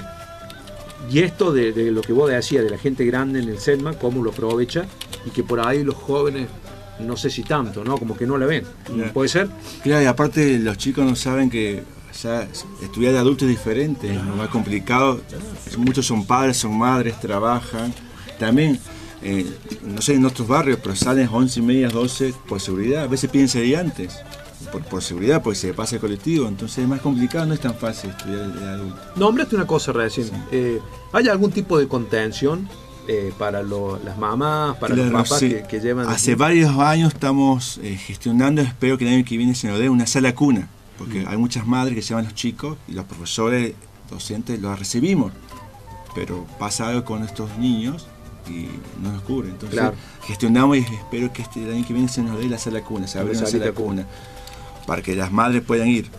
y esto de, de lo que vos decías de la gente grande en el SEDMA, cómo lo aprovecha y que por ahí los jóvenes, no sé si tanto, ¿no? Como que no la ven. Claro. ¿Puede ser? Claro, y aparte los chicos no saben que ya estudiar de adulto es diferente, es más complicado. Muchos son padres, son madres, trabajan. También, eh, no sé, en otros barrios, pero salen once y media, doce por seguridad. A veces piden salir antes, por, por seguridad, porque se pasa el colectivo. Entonces es más complicado, no es tan fácil estudiar de adulto. Nombraste una cosa recién. Sí. Eh, ¿Hay algún tipo de contención eh, para lo, las mamás, para Claro, los papás sí. que, que llevan? Hace varios años estamos eh, gestionando, espero que el año que viene se nos dé una sala cuna, porque mm. hay muchas madres que llevan a los chicos y los profesores, docentes, los recibimos, pero pasa algo con estos niños y no nos cubre. Entonces claro. gestionamos y espero que este el año que viene se nos dé la sala cuna, se abre una sala cuna, para que las madres puedan ir.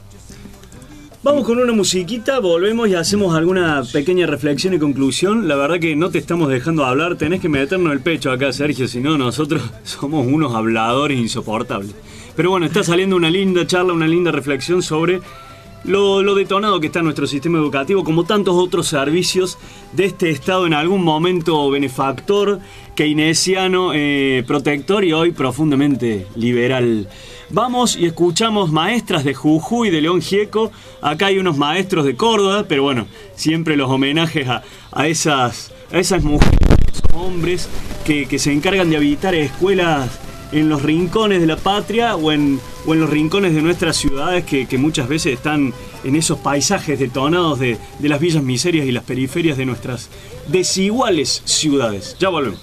Vamos con una musiquita, volvemos y hacemos alguna pequeña reflexión y conclusión. La verdad que no te estamos dejando hablar, tenés que meternos el pecho acá, Sergio, si no nosotros somos unos habladores insoportables. Pero bueno, está saliendo una linda charla, una linda reflexión sobre lo, lo detonado que está nuestro sistema educativo, como tantos otros servicios de este Estado en algún momento benefactor, keynesiano, eh, protector y hoy profundamente liberal. Vamos y escuchamos maestras de Jujuy, de León Gieco. Acá hay unos maestros de Córdoba, pero bueno, siempre los homenajes a, a, esas, a esas mujeres, hombres que, que se encargan de habitar escuelas en los rincones de la patria o en, o en los rincones de nuestras ciudades que, que muchas veces están en esos paisajes detonados de, de las villas miserias y las periferias de nuestras desiguales ciudades. Ya volvemos.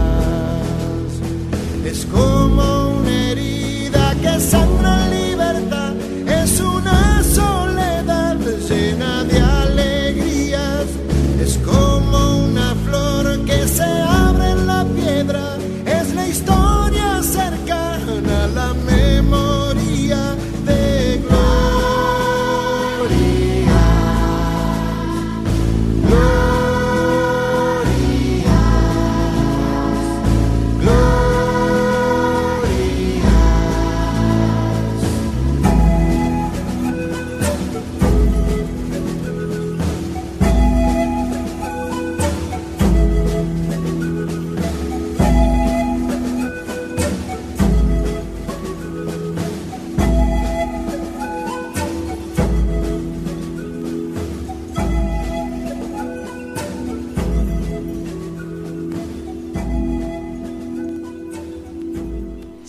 Es como una herida que sangra en libertad.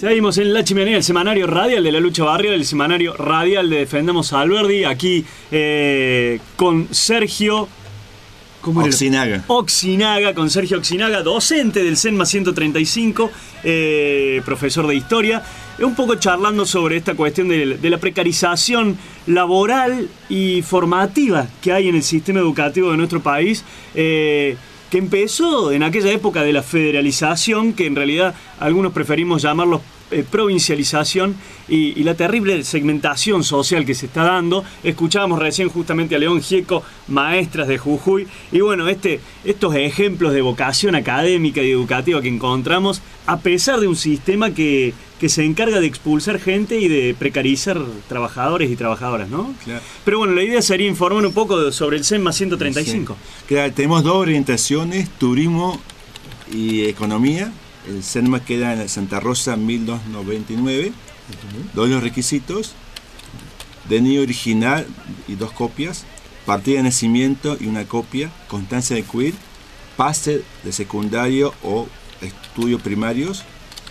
Seguimos en La Chimenea, el semanario radial de la lucha barrial, el semanario radial de Defendamos a Alberdi, aquí eh, con Sergio Oxinaga. Oxinaga, con Sergio Oxinaga, docente del SENMA ciento treinta y cinco, eh, profesor de historia, un poco charlando sobre esta cuestión de, de la precarización laboral y formativa que hay en el sistema educativo de nuestro país, eh, que empezó en aquella época de la federalización, que en realidad algunos preferimos llamarlo eh, provincialización, y, y la terrible segmentación social que se está dando. Escuchábamos recién justamente a León Gieco, maestras de Jujuy, y bueno, este, estos ejemplos de vocación académica y educativa que encontramos, a pesar de un sistema que, que se encarga de expulsar gente y de precarizar trabajadores y trabajadoras, ¿no? Claro. Pero bueno, la idea sería informar un poco sobre el SENMA ciento treinta y cinco. Sí. Claro, tenemos dos orientaciones, turismo y economía. El SENMA queda en Santa Rosa mil doscientos noventa y nueve. Uh-huh. Doy los requisitos: D N I original y dos copias, partida de nacimiento y una copia, constancia de quit, pase de secundario o estudios primarios,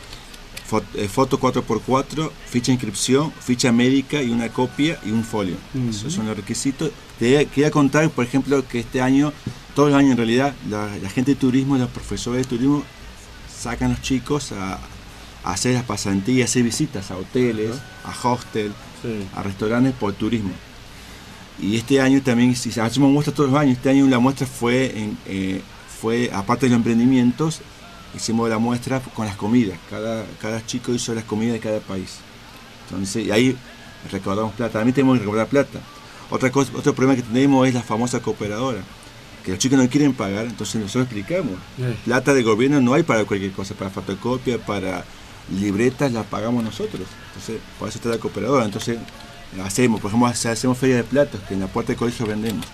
foto cuatro por cuatro, ficha de inscripción, ficha médica y una copia y un folio. Uh-huh. Esos son los requisitos. Te quería contar, por ejemplo, que este año, todos los años en realidad, la, la gente de turismo, los profesores de turismo, sacan a los chicos a, a hacer las pasantías, a hacer visitas a hoteles, uh-huh, a hostel, sí, a restaurantes por turismo. Y este año también, si hacemos muestras todos los años, este año la muestra fue, en, eh, fue aparte de los emprendimientos, hicimos la muestra con las comidas. Cada, cada chico hizo las comidas de cada país. Entonces, y ahí recaudamos plata. También tenemos que recaudar plata. Otra cosa, otro problema que tenemos es la famosa cooperadora, que los chicos no quieren pagar, entonces nosotros explicamos. Yeah. Plata de gobierno no hay para cualquier cosa, para fotocopia, para libretas, las pagamos nosotros. Entonces, por eso está la cooperadora. Entonces, hacemos, por ejemplo, hacemos feria de platos, que en la puerta del colegio vendemos.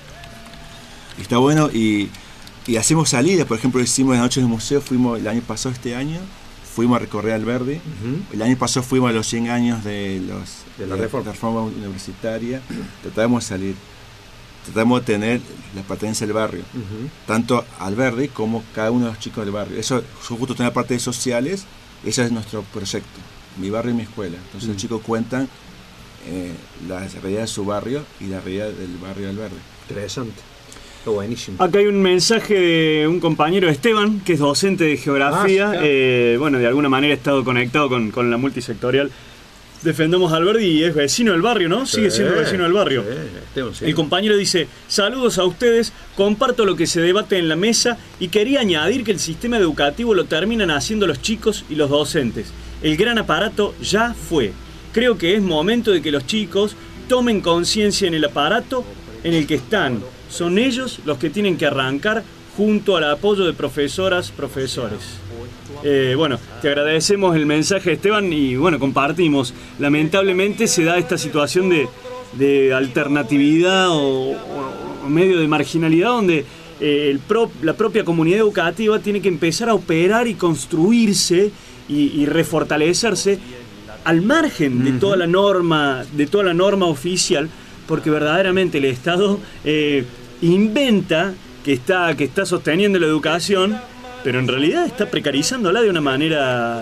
Y está bueno, y, y hacemos salidas, por ejemplo, hicimos la noche del museo, fuimos el año pasado, este año, fuimos a recorrer Alberdi. Uh-huh. El año pasado fuimos a los cien años de, los, de, la, de reforma. la reforma universitaria. Tratamos de salir. Tratamos de tener la pertenencia del barrio, uh-huh, tanto Alberdi como cada uno de los chicos del barrio. Eso, justo tener partes sociales, ese es nuestro proyecto, mi barrio y mi escuela. Entonces, uh-huh, los chicos cuentan eh, la realidad de su barrio y la realidad del barrio Alberdi. Interesante. Está buenísimo. Acá hay un mensaje de un compañero, Esteban, que es docente de geografía. Ah, eh, bueno, de alguna manera ha estado conectado con, con la multisectorial Defendamos a Alberdi y es vecino del barrio, ¿no? Sí, Sigue siendo vecino del barrio. Sí, Esteban, sí. El compañero dice: saludos a ustedes, comparto lo que se debate en la mesa y quería añadir que el sistema educativo lo terminan haciendo los chicos y los docentes. El gran aparato ya fue. Creo que es momento de que los chicos tomen conciencia en el aparato en el que están. Son ellos los que tienen que arrancar junto al apoyo de profesoras, profesores. Eh, bueno, te agradecemos el mensaje, Esteban, y bueno, compartimos. Lamentablemente se da esta situación de, de alternatividad o, o medio de marginalidad donde eh, el pro, la propia comunidad educativa tiene que empezar a operar y construirse y, y refortalecerse al margen de toda la norma, de toda la norma oficial, porque verdaderamente el Estado eh, inventa que está, que está sosteniendo la educación, pero en realidad está precarizándola de una manera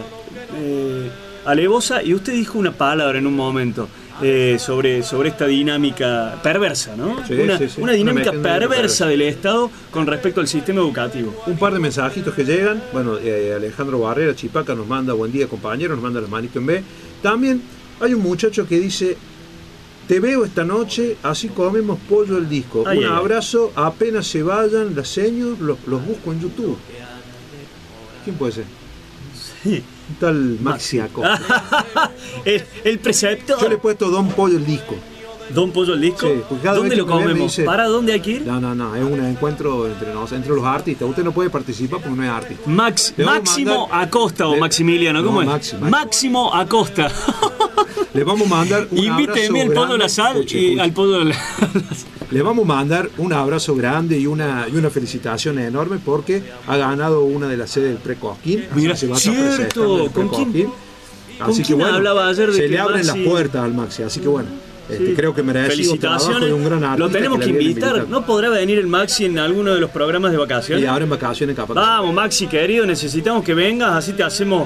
eh, alevosa. Y usted dijo una palabra en un momento eh, sobre, sobre esta dinámica perversa, ¿no? Sí, una, sí, sí. una dinámica una perversa, perversa del Estado con respecto al sistema educativo. Un par de mensajitos que llegan. Bueno, eh, Alejandro Barrera, Chipaca, nos manda buen día, compañero, nos manda la manito en B. También hay un muchacho que dice: te veo esta noche, así comemos pollo al disco. Ay, un ay, abrazo, apenas se vayan las señas, los, los busco en YouTube. ¿Quién puede ser? Sí. Un tal Maxi Acosta. el, el preceptor. Yo le he puesto Don Pollo el disco. ¿Don Pollo el disco? Sí, ¿Dónde lo comemos? Dice, ¿para dónde hay que ir? No, no, no, es un encuentro entre, nos, entre los artistas. Usted no puede participar porque no es artista. Max, Máximo mandar, Acosta o le, Maximiliano, ¿cómo no, es? Maxi, Maxi. Máximo Acosta. Le vamos a mandar un Invíteme al Pollo La Sal escuche, y escuche. al Pollo La Le vamos a mandar un abrazo grande y una, y una felicitación enorme porque ha ganado una de las sedes del Pre-Cosquín. Mira, se va cierto, ¿con quién? Así ¿Con que bueno, hablaba ayer de se que le abren Maxi... las puertas al Maxi, así que bueno. Este, sí. Creo que merece felicitaciones. De un gran artista. Lo tenemos que, que invitar. ¿No podrá venir el Maxi en alguno de los programas de vacaciones? Y ahora en vacaciones capaz. Vamos, Maxi querido, necesitamos que vengas, así te hacemos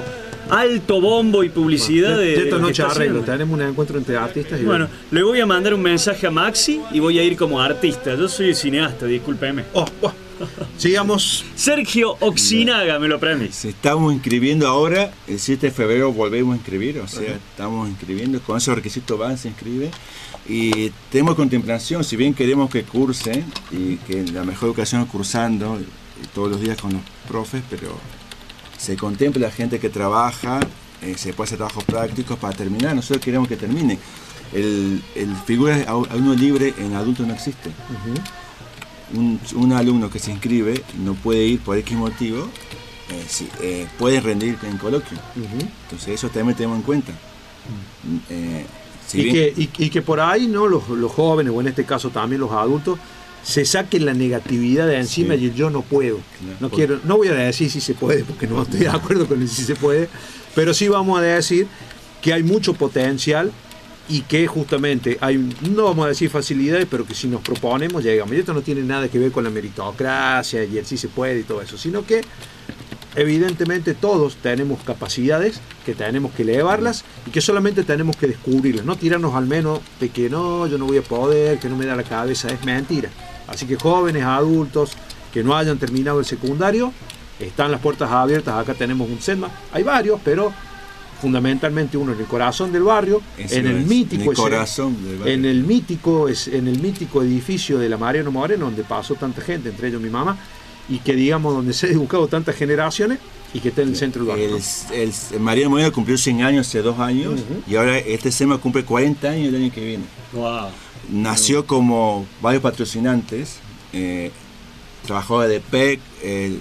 alto bombo y publicidad Bueno, de, de de esta lo que noche está arreglo, haciendo. tenemos un encuentro entre artistas y Bueno, le voy a mandar un mensaje a Maxi y voy a ir como artista. Yo soy cineasta, discúlpeme. Oh, oh. Sigamos. Sergio Oxinaga me lo premia. Se estamos inscribiendo ahora, el siete de febrero volvemos a inscribir, o sea, estamos inscribiendo, con esos requisitos van, se inscribe. Y tenemos contemplación, si bien queremos que cursen y que la mejor educación es cursando y todos los días con los profes, pero se contempla la gente que trabaja, eh, se puede hacer trabajos prácticos para terminar, nosotros queremos que termine. El, el figura de alumno libre en adulto no existe. Uh-huh. un, un alumno que se inscribe no puede ir por X motivo, eh, si, eh, puede rendir en coloquio. Uh-huh. Entonces eso también tenemos en cuenta. Uh-huh. eh, si y, bien, que, y, y que por ahí no los, los jóvenes, o en este caso también los adultos, se saquen la negatividad de encima, sí, y el yo no puedo. Claro, no, quiero, no voy a decir si se puede, porque no estoy de acuerdo con el si se puede, pero sí vamos a decir que hay mucho potencial y que justamente hay, no vamos a decir facilidades, pero que si nos proponemos llegamos. Y esto no tiene nada que ver con la meritocracia y el sí se puede y todo eso, sino que evidentemente todos tenemos capacidades que tenemos que elevarlas y que solamente tenemos que descubrirlas, no tirarnos al menos de que no, yo no voy a poder, que no me da la cabeza, es mentira. Así que jóvenes, adultos que no hayan terminado el secundario, están las puertas abiertas. Acá tenemos un SEDMA, hay varios, pero fundamentalmente uno en el corazón del barrio, en el, mítico, en el corazón del barrio. en el mítico es en el mítico edificio de la Mariano Moreno, donde pasó tanta gente, entre ellos mi mamá, y que digamos donde se ha educado tantas generaciones y que está en el centro del barrio. El, el, el Mariano Moreno cumplió cien años hace dos años, uh-huh, y ahora este SEMA cumple cuarenta años el año que viene. Wow. Nació como varios patrocinantes, eh, trabajó de P E C, el,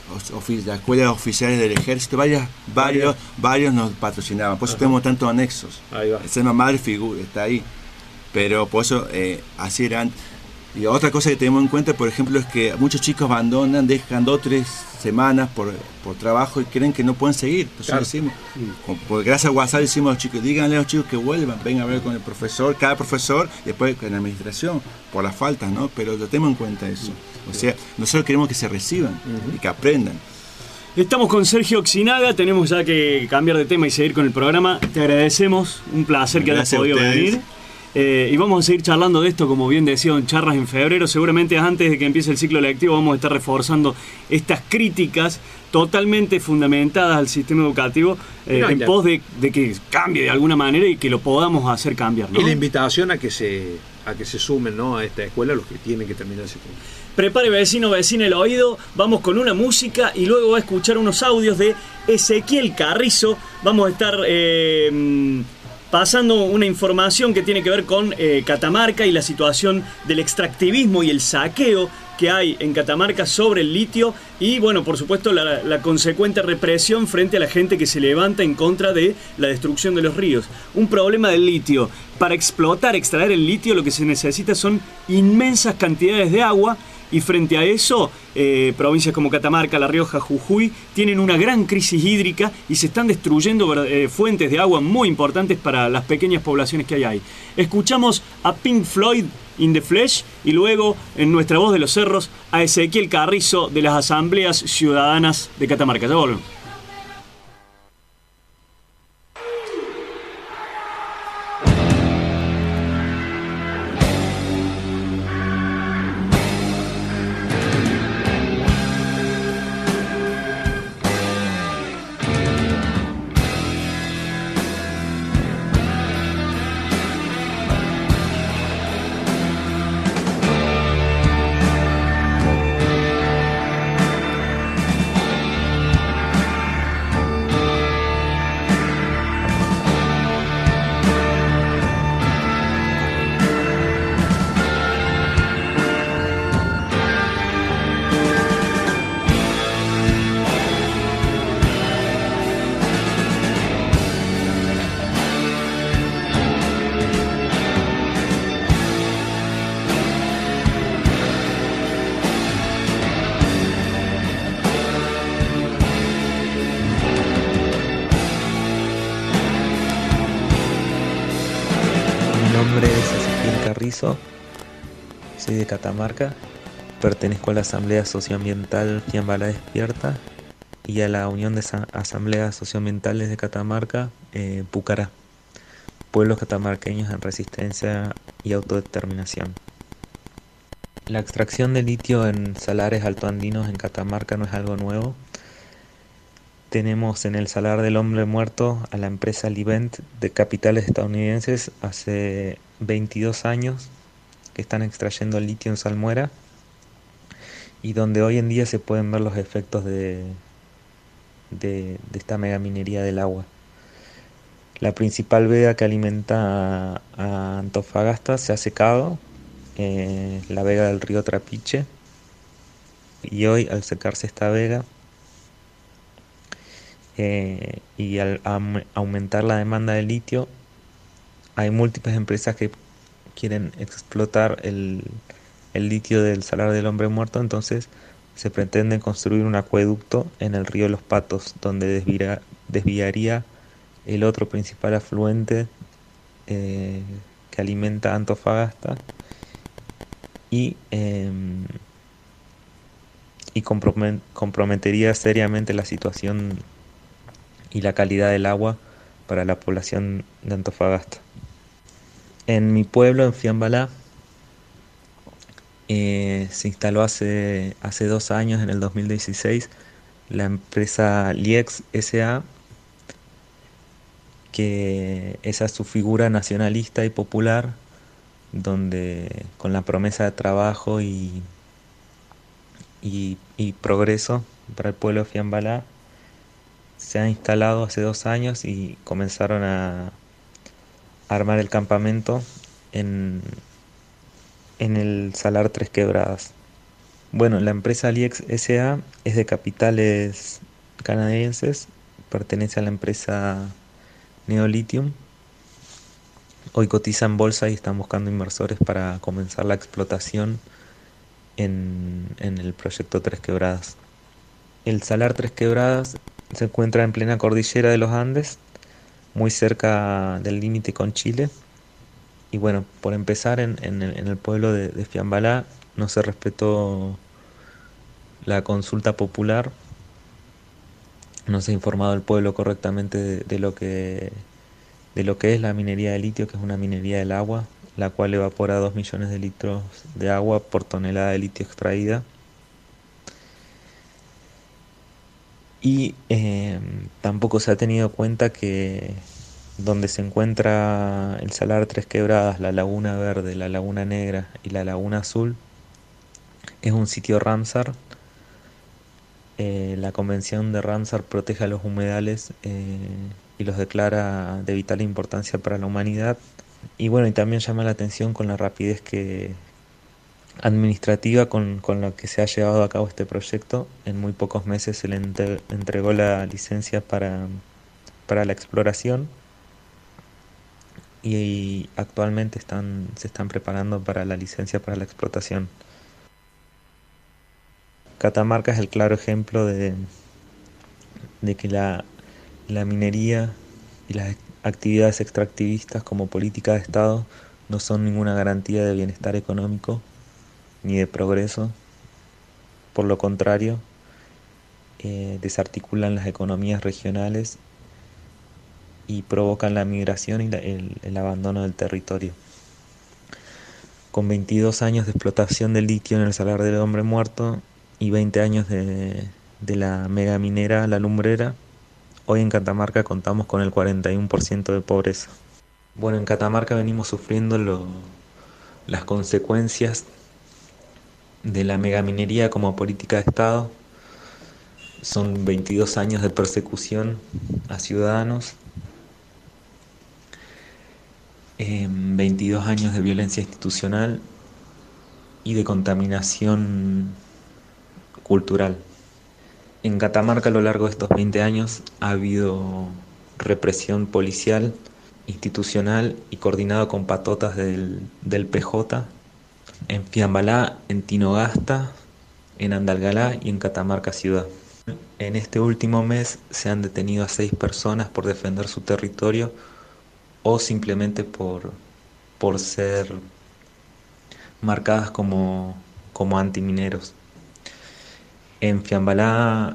la Escuela de Oficiales del Ejército, varios, varios, varios nos patrocinaban, por eso, ajá, tenemos tantos anexos. Ahí va. El SEMA Madre figura, está ahí, pero por eso eh, así era antes. Y otra cosa que tenemos en cuenta, por ejemplo, es que muchos chicos abandonan, dejan dos o tres semanas por, por trabajo y creen que no pueden seguir. Entonces, claro, decimos, sí, por, gracias a WhatsApp decimos a los chicos, díganle a los chicos que vuelvan, vengan a ver con el profesor, cada profesor, y después con la administración, por las faltas, ¿no? Pero lo tenemos en cuenta eso. O sea, nosotros queremos que se reciban, uh-huh, y que aprendan. Estamos con Sergio Oxinaga, tenemos ya que cambiar de tema y seguir con el programa. Te agradecemos, un placer que hayas podido venir. Eh, y vamos a seguir charlando de esto, como bien decía, en charlas en febrero. Seguramente antes de que empiece el ciclo lectivo vamos a estar reforzando estas críticas totalmente fundamentadas al sistema educativo, eh, no, en pos de, de que cambie de alguna manera y que lo podamos hacer cambiar, ¿no? Y la invitación a que se, a que se sumen, ¿no?, a esta escuela los que tienen que terminar ese curso. Prepare, vecino, vecina, el oído. Vamos con una música y luego va a escuchar unos audios de Ezequiel Carrizo. Vamos a estar Eh, pasando una información que tiene que ver con eh, Catamarca y la situación del extractivismo y el saqueo que hay en Catamarca sobre el litio y, bueno, por supuesto, la, la consecuente represión frente a la gente que se levanta en contra de la destrucción de los ríos. Un problema del litio. Para explotar, extraer el litio, lo que se necesita son inmensas cantidades de agua. Y frente a eso, eh, provincias como Catamarca, La Rioja, Jujuy, tienen una gran crisis hídrica y se están destruyendo eh, fuentes de agua muy importantes para las pequeñas poblaciones que hay ahí. Escuchamos a Pink Floyd, In the Flesh, y luego, en nuestra voz de los cerros, a Ezequiel Carrizo de las Asambleas Ciudadanas de Catamarca. Ya volvemos. Soy de Catamarca, pertenezco a la Asamblea Socioambiental Fiambala Despierta y a la Unión de Asambleas Socioambientales de Catamarca, eh, Pucará, pueblos catamarqueños en resistencia y autodeterminación. La extracción de litio en salares altoandinos en Catamarca no es algo nuevo. Tenemos en el Salar del Hombre Muerto a la empresa Livent de capitales estadounidenses hace veintidós años que están extrayendo litio en salmuera, y donde hoy en día se pueden ver los efectos de, de, de esta megaminería del agua. La principal vega que alimenta a, a Antofagasta se ha secado, eh, la vega del río Trapiche, y hoy al secarse esta vega eh, y al am, aumentar la demanda de litio, hay múltiples empresas que quieren explotar el, el litio del Salar del Hombre Muerto. Entonces se pretende construir un acueducto en el río Los Patos, donde desviará, desviaría el otro principal afluente eh, que alimenta Antofagasta y, eh, y comprometería seriamente la situación y la calidad del agua para la población de Antofagasta. En mi pueblo, en Fiambalá, eh, se instaló hace, hace dos años, en el dos mil dieciséis, la empresa Liex S A, que esa es su figura nacionalista y popular, donde con la promesa de trabajo y, y, y progreso para el pueblo de Fiambalá, se ha instalado hace dos años y comenzaron a armar el campamento en, en el Salar Tres Quebradas. Bueno, la empresa Liex S A es de capitales canadienses, pertenece a la empresa Neolithium. Hoy cotiza en bolsa y están buscando inversores para comenzar la explotación en, en el proyecto Tres Quebradas. El Salar Tres Quebradas se encuentra en plena cordillera de los Andes, muy cerca del límite con Chile. Y bueno, por empezar, en, en, el, en el pueblo de, de Fiambalá no se respetó la consulta popular, no se ha informado al pueblo correctamente de, de lo que de lo que es la minería de litio, que es una minería del agua, la cual evapora dos millones de litros de agua por tonelada de litio extraída. Y eh, tampoco se ha tenido cuenta que donde se encuentra el Salar Tres Quebradas, la Laguna Verde, la Laguna Negra y la Laguna Azul, es un sitio Ramsar. Eh, la Convención de Ramsar protege a los humedales eh, y los declara de vital importancia para la humanidad. Y bueno, y también llama la atención con la rapidez que administrativa con, con la que se ha llevado a cabo este proyecto. En muy pocos meses se le entre, entregó la licencia para, para la exploración, y, y actualmente están, se están preparando para la licencia para la explotación. Catamarca es el claro ejemplo de, de que la, la minería y las actividades extractivistas como política de Estado no son ninguna garantía de bienestar económico ni de progreso. Por lo contrario, eh, desarticulan las economías regionales y provocan la migración y la, el, el abandono del territorio. Con veintidós años de explotación de litio en el Salar del Hombre Muerto y veinte años de, de la megaminera La Lumbrera, hoy en Catamarca contamos con el cuarenta y uno por ciento de pobreza. Bueno, en Catamarca venimos sufriendo lo, las consecuencias de la megaminería como política de Estado. Son veintidós años de persecución a ciudadanos, eh, veintidós años de violencia institucional y de contaminación cultural. En Catamarca a lo largo de estos veinte años ha habido represión policial, institucional y coordinado con patotas del, del P J en Fiambalá, en Tinogasta, en Andalgalá y en Catamarca ciudad. En este último mes se han detenido a seis personas por defender su territorio o simplemente por, por ser marcadas como, como antimineros. En Fiambalá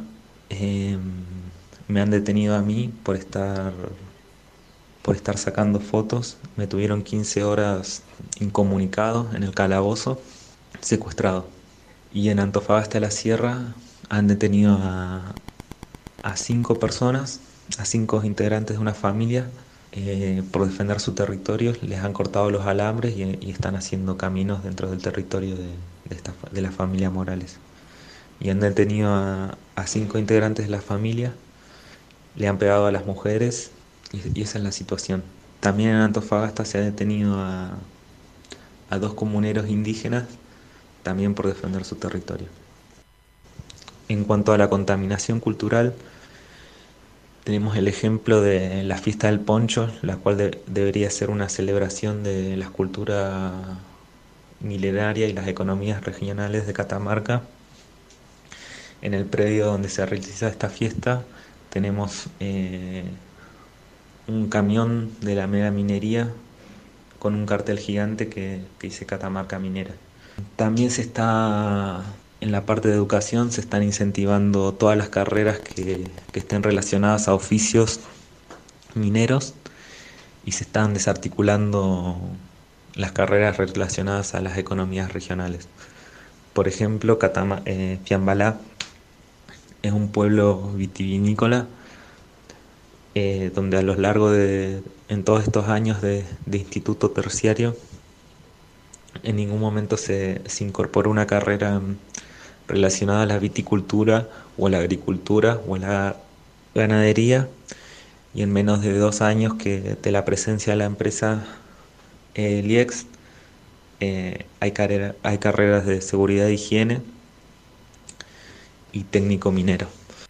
eh, me han detenido a mí por estar, por estar sacando fotos. Me tuvieron quince horas incomunicado en el calabozo, secuestrado. Y en Antofagasta de la Sierra han detenido a, a cinco personas, a cinco integrantes de una familia, eh, por defender su territorio. Les han cortado los alambres y, y están haciendo caminos dentro del territorio de, de, esta, de la familia Morales. Y han detenido a, a cinco integrantes de la familia, le han pegado a las mujeres y, y esa es la situación. También en Antofagasta se ha detenido a, a dos comuneros indígenas, también por defender su territorio. En cuanto a la contaminación cultural, tenemos el ejemplo de la fiesta del poncho, la cual de, debería ser una celebración de la cultura milenaria y las economías regionales de Catamarca. En el predio donde se realiza esta fiesta tenemos eh, un camión de la mega minería con un cartel gigante que, que dice Catamarca Minera. También se está, en la parte de educación, se están incentivando todas las carreras que, que estén relacionadas a oficios mineros y se están desarticulando las carreras relacionadas a las economías regionales. Por ejemplo, Catama, eh, Fiambalá es un pueblo vitivinícola eh, donde a lo largo de, en todos estos años de, de instituto terciario, en ningún momento se, se incorporó una carrera relacionada a la viticultura o a la agricultura o a la ganadería, y en menos de dos años que de la presencia de la empresa eh, LIEX eh, hay, carrera, hay carreras de seguridad e higiene y técnico minero.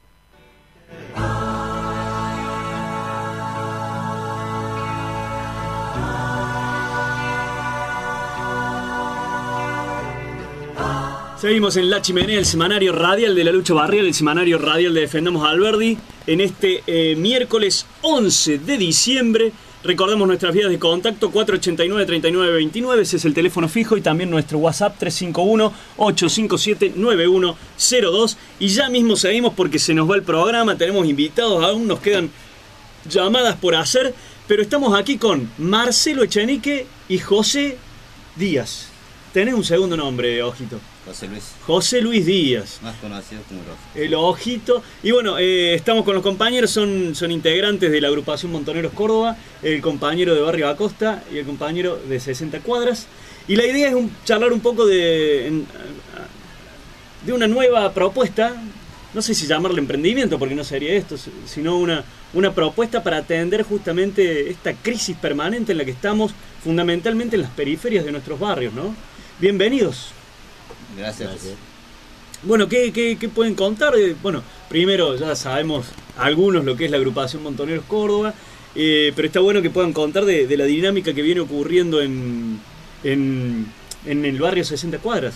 Seguimos en La Chimenea, el semanario radial de la lucha barrial, el semanario radial de Defendamos a Alberdi, en este eh, miércoles once de diciembre. Recordemos nuestras vías de contacto, cuatro ochenta y nueve, treinta y nueve veintinueve, ese es el teléfono fijo, y también nuestro WhatsApp tres cinco uno, ocho cinco siete, nueve uno cero dos. Y ya mismo seguimos porque se nos va el programa, tenemos invitados, aún nos quedan llamadas por hacer, pero estamos aquí con Marcelo Echenique y José Díaz. Tenés un segundo nombre, Ojito. José Luis. José Luis Díaz. Más conocido como el Ojito. El Ojito. Y bueno, eh, estamos con los compañeros, son, son integrantes de la agrupación Montoneros Córdoba, el compañero de Barrio Acosta y el compañero de sesenta Cuadras. Y la idea es un, charlar un poco de, en, de una nueva propuesta, no sé si llamarle emprendimiento, porque no sería esto, sino una, una propuesta para atender justamente esta crisis permanente en la que estamos, fundamentalmente en las periferias de nuestros barrios, ¿no? Bienvenidos. Gracias. Gracias. Bueno, ¿qué, qué, qué pueden contar? Bueno, primero ya sabemos algunos lo que es la agrupación Montoneros Córdoba, eh, pero está bueno que puedan contar de, de la dinámica que viene ocurriendo en, en, en el barrio sesenta Cuadras.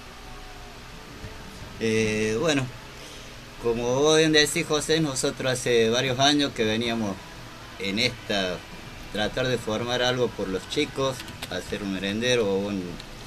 Eh, bueno, como vos bien decís, José, nosotros hace varios años que veníamos en esta, tratar de formar algo por los chicos, hacer un merendero o un...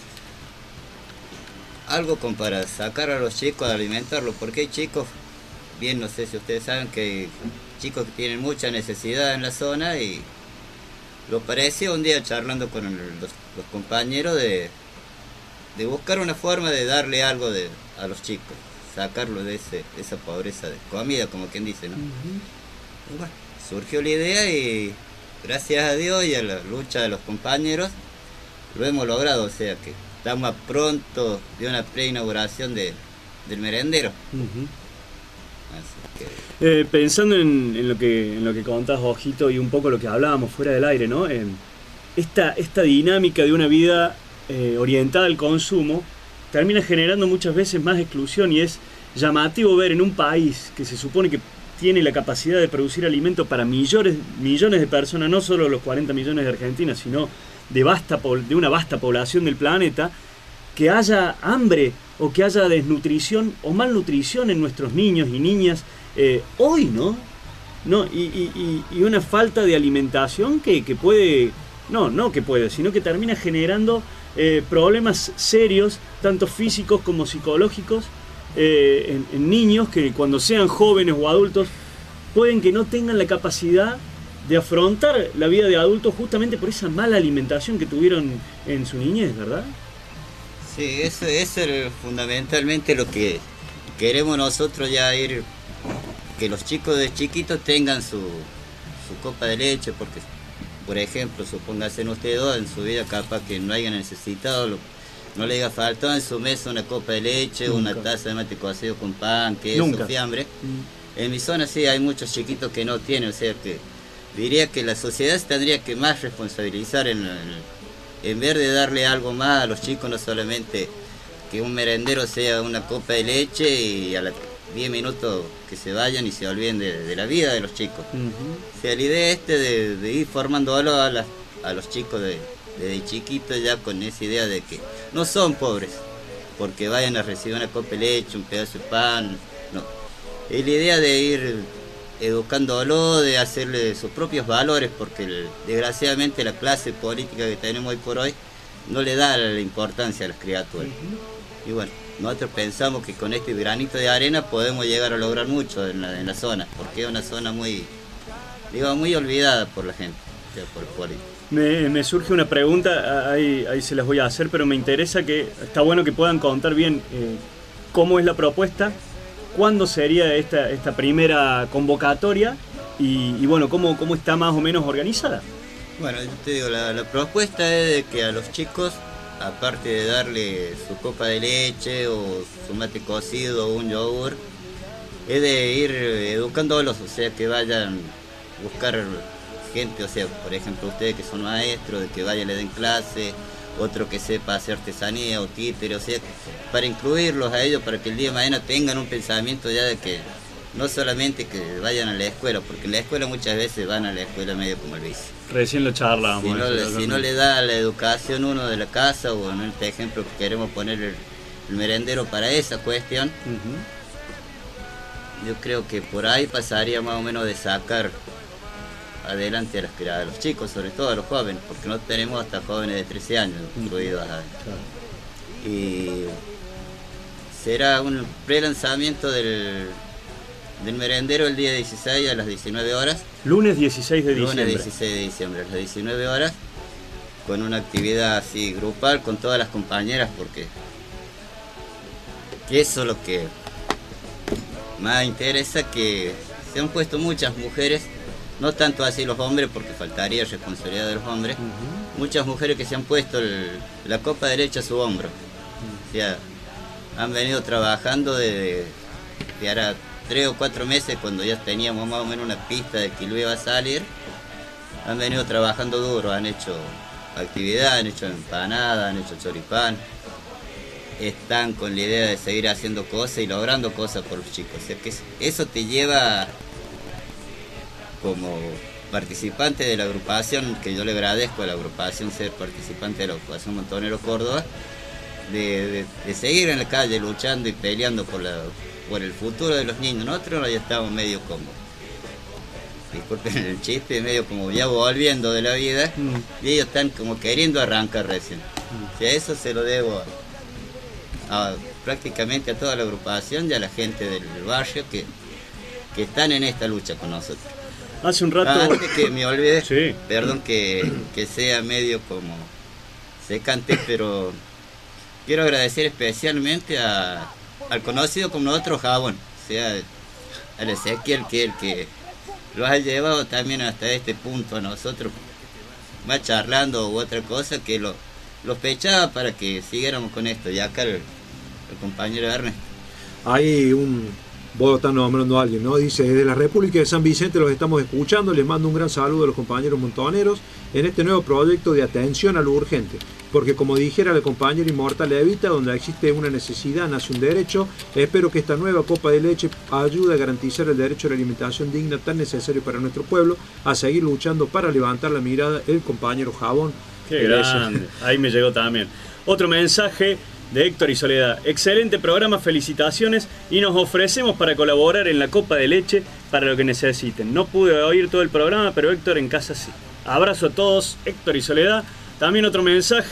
algo como para sacar a los chicos, a alimentarlos, porque hay chicos, bien no sé si ustedes saben que hay chicos que tienen mucha necesidad en la zona, y lo parecía un día charlando con los, los compañeros de, de buscar una forma de darle algo de, a los chicos, sacarlo de ese, esa pobreza de comida, como quien dice, ¿no? Uh-huh. Y bueno, surgió la idea y gracias a Dios y a la lucha de los compañeros lo hemos logrado, o sea que estamos a pronto de una preinauguración de, del merendero. Uh-huh. Así que... eh, pensando en, en lo que en lo que contás, Ojito, y un poco lo que hablábamos fuera del aire, ¿no? Eh, esta, esta dinámica de una vida eh, orientada al consumo termina generando muchas veces más exclusión, y es llamativo ver en un país que se supone que tiene la capacidad de producir alimento para millones, millones de personas, no solo los cuarenta millones de Argentina, sino de, vasta, de una vasta población del planeta, que haya hambre o que haya desnutrición o malnutrición en nuestros niños y niñas eh, hoy, ¿no? no y, y, y una falta de alimentación que, que puede, no, no que puede, sino que termina generando eh, problemas serios, tanto físicos como psicológicos, eh, en, en niños que cuando sean jóvenes o adultos pueden que no tengan la capacidad de afrontar la vida de adultos justamente por esa mala alimentación que tuvieron en su niñez, ¿verdad? Sí, eso, eso es fundamentalmente lo que queremos nosotros ya ir, que los chicos de chiquitos tengan su, su copa de leche, porque, por ejemplo, supónganse ustedes dos, en su vida capaz que no hayan necesitado, lo, no le haya faltado en su mesa una copa de leche, nunca. Una taza de mate cocido con pan, queso, nunca. Fiambre. Mm. En mi zona sí hay muchos chiquitos que no tienen, o sea que diría que la sociedad se tendría que más responsabilizar en, en, en vez de darle algo más a los chicos, no solamente que un merendero sea una copa de leche y a los diez minutos que se vayan y se olviden de, de la vida de los chicos. Uh-huh. O sea, la idea este de, de ir formándolo a, la, a los chicos de, desde chiquitos ya con esa idea de que no son pobres, porque vayan a recibir una copa de leche, un pedazo de pan, no. Es la idea de ir educándolo, de hacerle sus propios valores, porque el, desgraciadamente la clase política que tenemos hoy por hoy no le da la importancia a las criaturas. Uh-huh. Y bueno, nosotros pensamos que con este granito de arena podemos llegar a lograr mucho en la, en la zona, porque es una zona muy, digo, muy olvidada por la gente, o sea, por el político. Me, me surge una pregunta, ahí, ahí se las voy a hacer, pero me interesa que, está bueno que puedan contar bien eh, cómo es la propuesta, cuándo sería esta, esta primera convocatoria y, y bueno, cómo, cómo está más o menos organizada. Bueno, yo te digo, la, la propuesta es de que a los chicos, aparte de darle su copa de leche o su mate cocido o un yogur, es de ir educándolos, o sea, que vayan a buscar gente, o sea, por ejemplo, ustedes que son maestros, de que vayan, le den clase, otro que sepa hacer artesanía o títere, o sea, para incluirlos a ellos, para que el día de mañana tengan un pensamiento ya de que no solamente que vayan a la escuela, porque en la escuela muchas veces van a la escuela medio como el bici. Recién lo charlábamos. Si no, le, si no le da la educación uno de la casa, o en este ejemplo que queremos poner el, el merendero para esa cuestión, uh-huh. Yo creo que por ahí pasaría más o menos de sacar adelante a los, a los chicos, sobre todo a los jóvenes, porque no tenemos hasta jóvenes de trece años incluidos acá. Claro. Y será un pre-lanzamiento del, del merendero el día dieciséis a las diecinueve horas. Lunes dieciséis de diciembre. Lunes dieciséis de diciembre a las diecinueve horas, con una actividad así grupal con todas las compañeras, porque que eso es lo que más interesa, que se han puesto muchas mujeres. No tanto así los hombres, porque faltaría responsabilidad de los hombres. Uh-huh. Muchas mujeres que se han puesto el, la copa de leche a su hombro. Uh-huh. O sea, han venido trabajando de, de ahora tres o cuatro meses, cuando ya teníamos más o menos una pista de que lo iba a salir. Han venido trabajando duro, han hecho actividad, han hecho empanada, han hecho choripán. Están con la idea de seguir haciendo cosas y logrando cosas por los chicos. O sea, que eso te lleva como participante de la agrupación, que yo le agradezco a la agrupación ser participante de la agrupación Montonero Córdoba, de, de, de seguir en la calle luchando y peleando por, la, por el futuro de los niños. Nosotros ya estamos medio como, disculpen el chiste, medio como ya volviendo de la vida, mm. y ellos están como queriendo arrancar recién. Mm. O sea, eso se lo debo a, a, prácticamente a toda la agrupación y a la gente del barrio que, que están en esta lucha con nosotros. Hace un rato... Antes que me olvide, sí. Perdón que, que sea medio como secante, pero quiero agradecer especialmente a, al conocido como nosotros Jabón, o sea, al Ezequiel, que el que lo ha llevado también hasta este punto a nosotros, más charlando u otra cosa, que lo, lo pechaba para que siguiéramos con esto. Y acá el, el compañero Ernest. Hay un... Vos estás nombrando a alguien, ¿no? Dice, desde la República de San Vicente los estamos escuchando, les mando un gran saludo a los compañeros montoneros en este nuevo proyecto de atención a lo urgente, porque como dijera la compañera Inmortal Evita, donde existe una necesidad nace un derecho. Espero que esta nueva copa de leche ayude a garantizar el derecho a la alimentación digna tan necesario para nuestro pueblo, a seguir luchando para levantar la mirada, el compañero Jabón. Qué grande, ahí me llegó también. Otro mensaje de Héctor y Soledad. Excelente programa, felicitaciones, y nos ofrecemos para colaborar en la copa de leche para lo que necesiten. No pude oír todo el programa, pero Héctor en casa sí. Abrazo a todos, Héctor y Soledad. También otro mensaje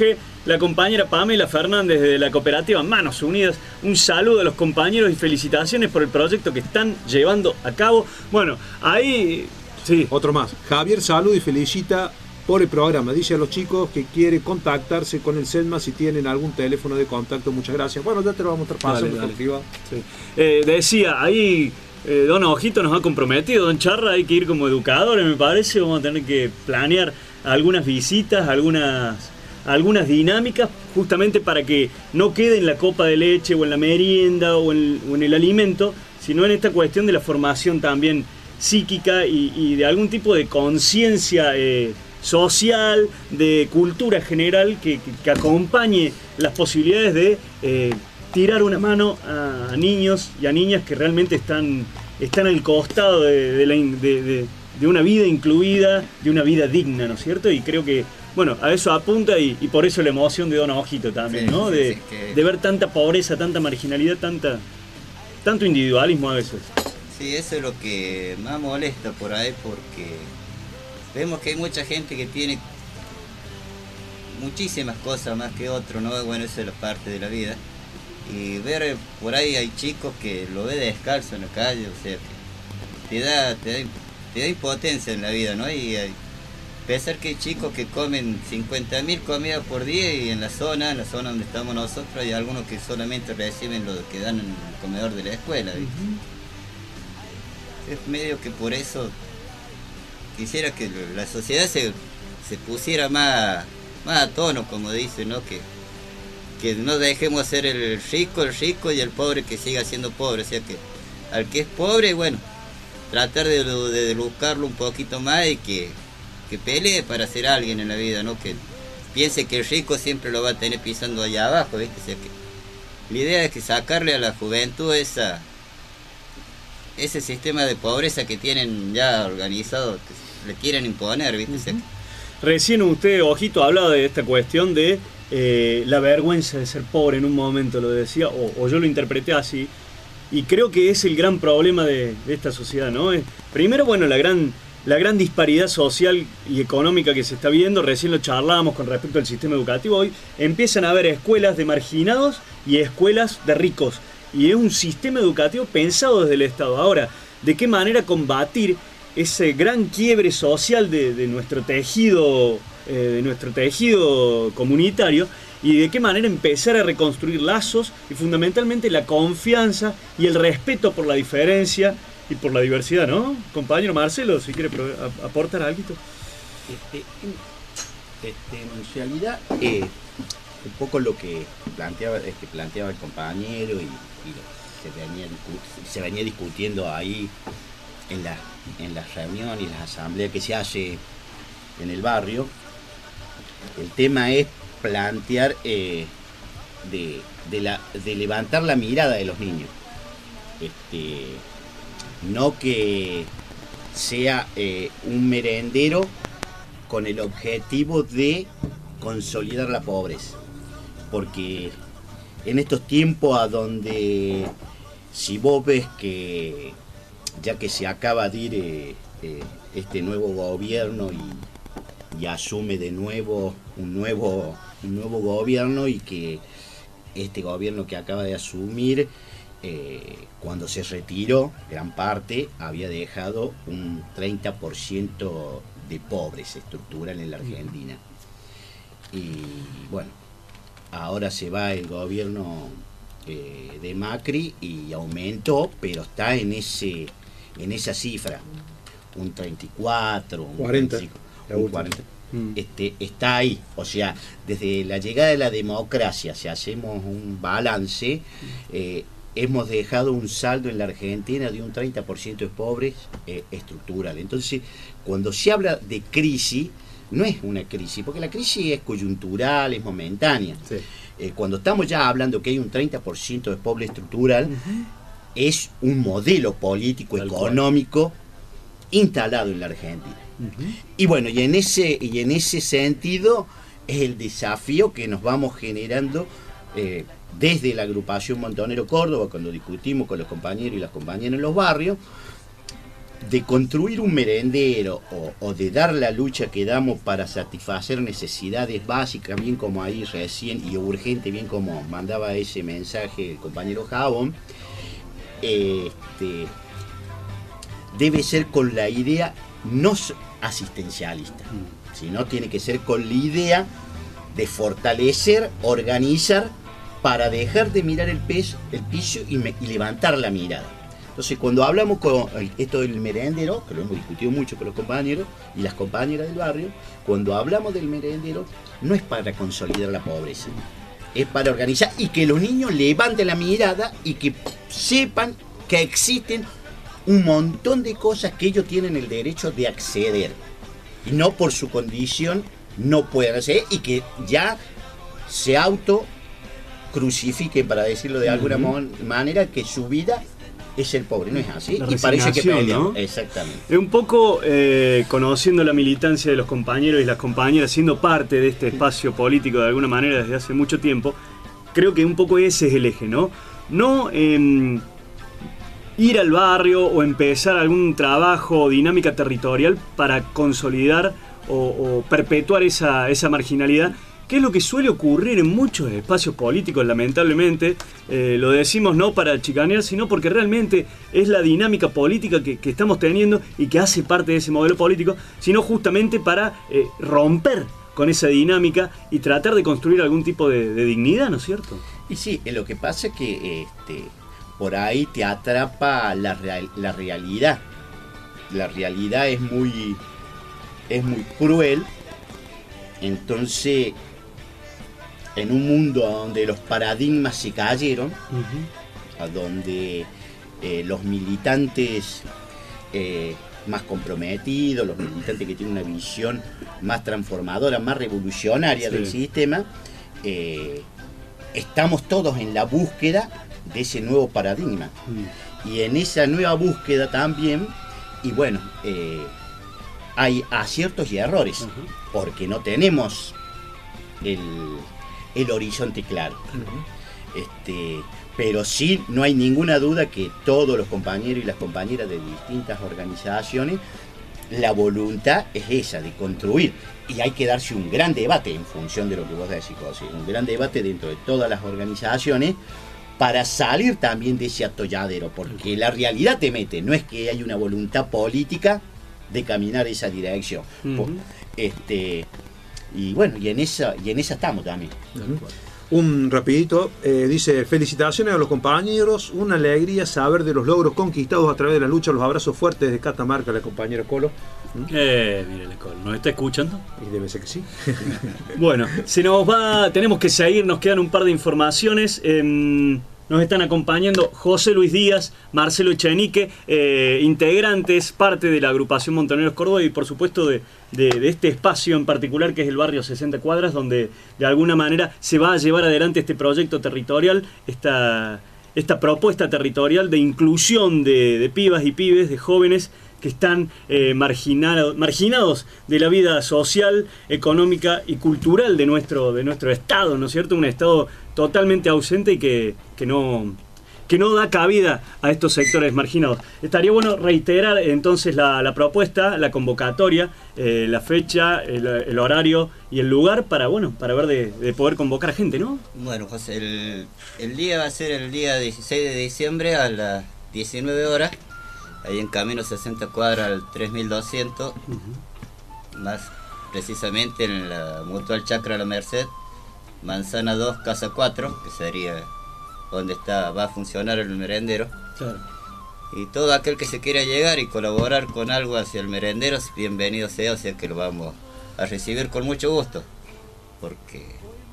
la compañera Pamela Fernández de la cooperativa Manos Unidas. Un saludo a los compañeros y felicitaciones por el proyecto que están llevando a cabo. Bueno, ahí... Sí. Otro más. Javier saluda y felicita por el programa. Dice a los chicos que quiere contactarse con el SEDMA si tienen algún teléfono de contacto. Muchas gracias. Bueno, ya te lo vamos a estar pasando por privado. Sí. Eh, decía, ahí eh, Don Ojito nos ha comprometido, Don Charra, hay que ir como educadores, me parece. Vamos a tener que planear algunas visitas, algunas, algunas dinámicas, justamente para que no quede en la copa de leche o en la merienda o en, o en el alimento, sino en esta cuestión de la formación también psíquica y, y de algún tipo de conciencia eh, social, de cultura general que, que, que acompañe las posibilidades de eh, tirar una mano a, a niños y a niñas que realmente están, están al costado de, de, la, de, de, de una vida incluida, de una vida digna, ¿no es cierto? Y creo que, bueno, a eso apunta y, y por eso la emoción de Don Ojito también, sí, ¿no? Sí, de, sí, que... de ver tanta pobreza, tanta marginalidad, tanta, tanto individualismo a veces. Sí, eso es lo que más molesta por ahí, porque vemos que hay mucha gente que tiene muchísimas cosas más que otro, ¿no? Bueno, eso es la parte de la vida. Y ver por ahí hay chicos que lo ve descalzo en la calle, o sea, que te da, te da, te da impotencia en la vida, ¿no? Y hay, pensar que hay chicos que comen cincuenta mil comidas por día y en la zona, en la zona donde estamos nosotros, hay algunos que solamente reciben lo que dan en el comedor de la escuela, ¿viste? Uh-huh. Es medio que por eso quisiera que la sociedad se, se pusiera más, más a tono, como dice, ¿no? Que, que no dejemos ser el rico, el rico y el pobre que siga siendo pobre. O sea que al que es pobre, bueno, tratar de, de, de buscarlo un poquito más y que, que pelee para ser alguien en la vida, ¿no? Que piense que el rico siempre lo va a tener pisando allá abajo, ¿viste? O sea que la idea es que sacarle a la juventud esa... ese sistema de pobreza que tienen ya organizado, que le quieren imponer, ¿viste? Uh-huh. Recién usted, Ojito, hablaba de esta cuestión de eh, la vergüenza de ser pobre en un momento, lo decía, o, o yo lo interpreté así, y creo que es el gran problema de, de esta sociedad, ¿no? Es, primero, bueno, la gran, la gran disparidad social y económica que se está viendo, recién lo charlábamos con respecto al sistema educativo, hoy empiezan a haber escuelas de marginados y escuelas de ricos, y es un sistema educativo pensado desde el Estado. Ahora, ¿de qué manera combatir ese gran quiebre social de, de nuestro tejido, eh, de nuestro tejido comunitario? Y de qué manera empezar a reconstruir lazos y fundamentalmente la confianza y el respeto por la diferencia y por la diversidad, ¿no? Compañero Marcelo, si quiere aportar algo. Este, este, en realidad, eh, un poco lo que planteaba, este, planteaba el compañero y, y lo que se venía, se venía discutiendo ahí en, la, en las reuniones y las asambleas que se hace en el barrio. El tema es plantear eh, de, de, la, de levantar la mirada de los niños. Este, no que sea eh, un merendero con el objetivo de consolidar la pobreza. Porque en estos tiempos a donde si vos ves que ya que se acaba de ir eh, eh, este nuevo gobierno y, y asume de nuevo un nuevo un nuevo gobierno y que este gobierno que acaba de asumir eh, cuando se retiró gran parte había dejado un treinta por ciento de pobreza estructural en la Argentina. Y bueno, ahora se va el gobierno eh, de Macri y aumentó, pero está en ese en esa cifra, un treinta y cuatro, un cuarenta, treinta y cinco, un cuarenta. Mm. Este, está ahí, o sea, desde la llegada de la democracia, si hacemos un balance, eh, hemos dejado un saldo en la Argentina de un treinta por ciento de pobres eh, estructural. Entonces, cuando se habla de crisis, no es una crisis, porque la crisis es coyuntural, es momentánea. Sí. Eh, cuando estamos ya hablando que hay un treinta por ciento de pobre estructural, uh-huh. es un modelo político, Tal económico, cual. instalado en la Argentina. Uh-huh. Y bueno, y en ese, y en ese sentido es el desafío que nos vamos generando eh, desde la agrupación Montonero Córdoba, cuando discutimos con los compañeros y las compañeras en los barrios, de construir un merendero o, o de dar la lucha que damos para satisfacer necesidades básicas, bien como ahí recién y urgente, bien como mandaba ese mensaje el compañero Jabón, este, debe ser con la idea no asistencialista, sino tiene que ser con la idea de fortalecer, organizar, para dejar de mirar el, pez, el piso y, me, y levantar la mirada. Entonces, cuando hablamos con esto del merendero, que lo hemos discutido mucho con los compañeros y las compañeras del barrio, cuando hablamos del merendero, no es para consolidar la pobreza, es para organizar y que los niños levanten la mirada y que sepan que existen un montón de cosas que ellos tienen el derecho de acceder y no por su condición no pueden hacer y que ya se auto crucifiquen, para decirlo de alguna uh-huh. manera, que su vida es ser pobre, no es así, la y parece que pelean, ¿no? Exactamente. Un poco eh, conociendo la militancia de los compañeros y las compañeras, siendo parte de este espacio político de alguna manera desde hace mucho tiempo, creo que un poco ese es el eje, ¿no? No eh, ir al barrio o empezar algún trabajo o dinámica territorial para consolidar o, o perpetuar esa, esa marginalidad, que es lo que suele ocurrir en muchos espacios políticos, lamentablemente. Eh, lo decimos no para chicanear, sino porque realmente es la dinámica política que, que estamos teniendo y que hace parte de ese modelo político, sino justamente para eh, romper con esa dinámica y tratar de construir algún tipo de, de dignidad, ¿no es cierto? Y sí, lo que pasa es que este, por ahí te atrapa la, real, la realidad. La realidad es muy, es muy cruel. Entonces, en un mundo donde los paradigmas se cayeron, uh-huh. a donde eh, los militantes eh, más comprometidos, los militantes que tienen una visión más transformadora, más revolucionaria sí. del sistema, eh, estamos todos en la búsqueda de ese nuevo paradigma. Uh-huh. Y en esa nueva búsqueda también, y bueno, eh, hay aciertos y errores, uh-huh. porque no tenemos el... el horizonte claro. Uh-huh. Este, pero sí, no hay ninguna duda que todos los compañeros y las compañeras de distintas organizaciones, la voluntad es esa, de construir. Y hay que darse un gran debate en función de lo que vos decís, José, un gran debate dentro de todas las organizaciones para salir también de ese atolladero, porque la realidad te mete, no es que hay una voluntad política de caminar esa dirección. Uh-huh. Este... Y bueno, y en esa y en esa estamos también. Uh-huh. Un rapidito, eh, dice, felicitaciones a los compañeros, una alegría saber de los logros conquistados a través de la lucha, los abrazos fuertes de Catamarca, la compañera Colo. ¿Mm? Eh, mire, Colo, ¿nos está escuchando? Y debe ser que sí. Bueno, se nos va, tenemos que seguir, nos quedan un par de informaciones. Eh, Nos están acompañando José Luis Díaz, Marcelo Echenique, eh, integrantes, parte de la agrupación Montoneros Córdoba y por supuesto de, de, de este espacio en particular que es el barrio sesenta Cuadras, donde de alguna manera se va a llevar adelante este proyecto territorial, esta, esta propuesta territorial de inclusión de, de pibas y pibes, de jóvenes que están eh, marginado, marginados de la vida social, económica y cultural de nuestro, de nuestro estado, ¿no es cierto? Un estado totalmente ausente y que, que, no, que no da cabida a estos sectores marginados. Estaría bueno reiterar entonces la, la propuesta, la convocatoria, eh, la fecha, el, el horario y el lugar para, bueno, para ver de, de poder convocar a gente, ¿no? Bueno, José, el, el día va a ser el día dieciséis de diciembre a las diecinueve horas. Ahí en Camino sesenta Cuadras al tres mil doscientos, uh-huh. más precisamente en la Mutual Chacra La Merced, Manzana dos, Casa cuatro, que sería donde está va a funcionar el merendero. Claro. Y todo aquel que se quiera llegar y colaborar con algo hacia el merendero, bienvenido sea, o sea que lo vamos a recibir con mucho gusto, porque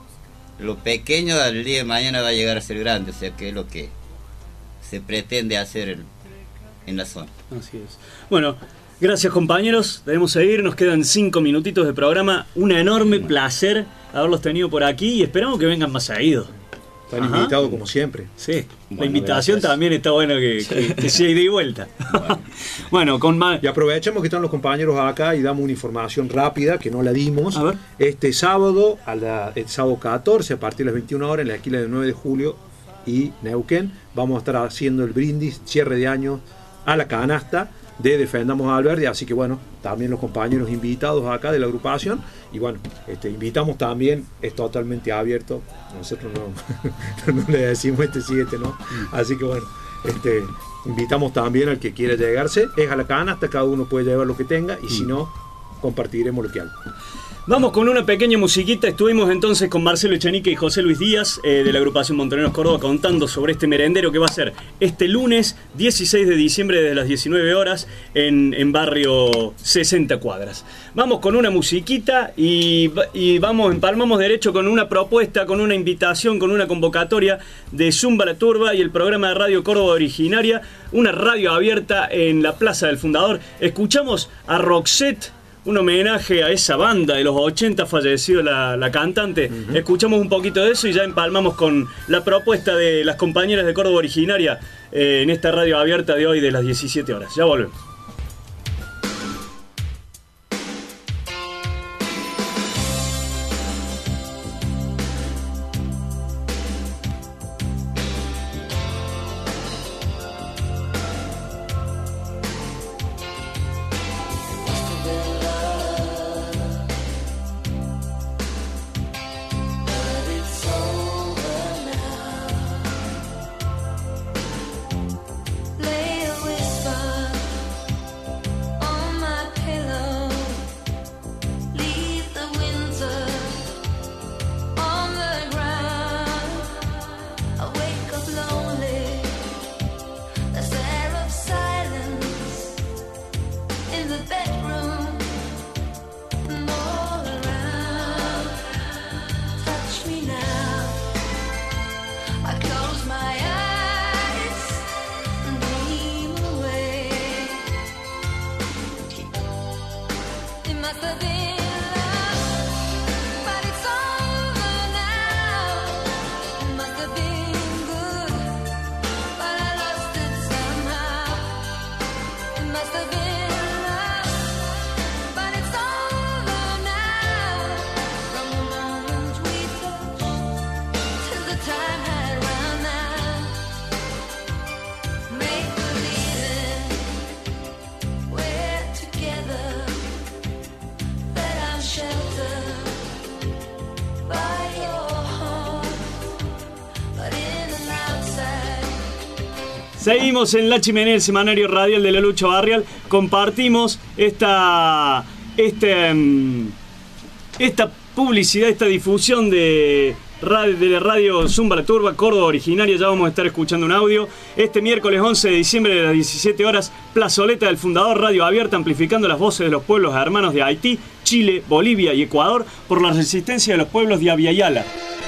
lo pequeño al día de mañana va a llegar a ser grande, o sea que es lo que se pretende hacer el en la zona. Así es. Bueno, gracias compañeros, debemos seguir, nos quedan cinco minutitos de programa, un enorme placer haberlos tenido por aquí y esperamos que vengan más seguidos. Están invitados como siempre. Sí, bueno, la invitación gracias. También está buena que, que, que sea ida y vuelta. Bueno, bueno con más... Y aprovechemos que están los compañeros acá y damos una información rápida que no la dimos. A ver. Este sábado, a la, el sábado catorce, a partir de las veintiuna horas, en la esquina del nueve de julio y Neuquén, vamos a estar haciendo el brindis, cierre de año a la canasta de Defendamos a Alberdi, así que bueno, también los compañeros invitados acá de la agrupación, y bueno, este, invitamos también, es totalmente abierto, nosotros no, no le decimos este sí, este no, así que bueno, este, invitamos también al que quiera llegarse, es a la canasta, cada uno puede llevar lo que tenga, y si no, compartiremos lo que hay. Vamos con una pequeña musiquita. Estuvimos entonces con Marcelo Echenique y José Luis Díaz eh, de la agrupación Montoneros Córdoba contando sobre este merendero que va a ser este lunes dieciséis de diciembre desde las diecinueve horas en, en barrio sesenta cuadras. Vamos con una musiquita y, y vamos, empalmamos derecho con una propuesta, con una invitación, con una convocatoria de Zumba la Turba y el programa de Radio Córdoba Originaria, una radio abierta en la Plaza del Fundador. Escuchamos a Roxette, un homenaje a esa banda de los ochenta, fallecido la, la cantante. Uh-huh. Escuchamos un poquito de eso y ya empalmamos con la propuesta de las compañeras de Córdoba Originaria eh, en esta radio abierta de hoy de las diecisiete horas. Ya volvemos. Seguimos en La Chimenea, el semanario radial de la lucha barrial. Compartimos esta, esta, esta publicidad, esta difusión de, de la radio Zumba la Turba, Córdoba Originaria. Ya vamos a estar escuchando un audio. Este miércoles once de diciembre de las diecisiete horas, Plazoleta del Fundador, radio abierta, amplificando las voces de los pueblos hermanos de Haití, Chile, Bolivia y Ecuador por la resistencia de los pueblos de Abya Yala.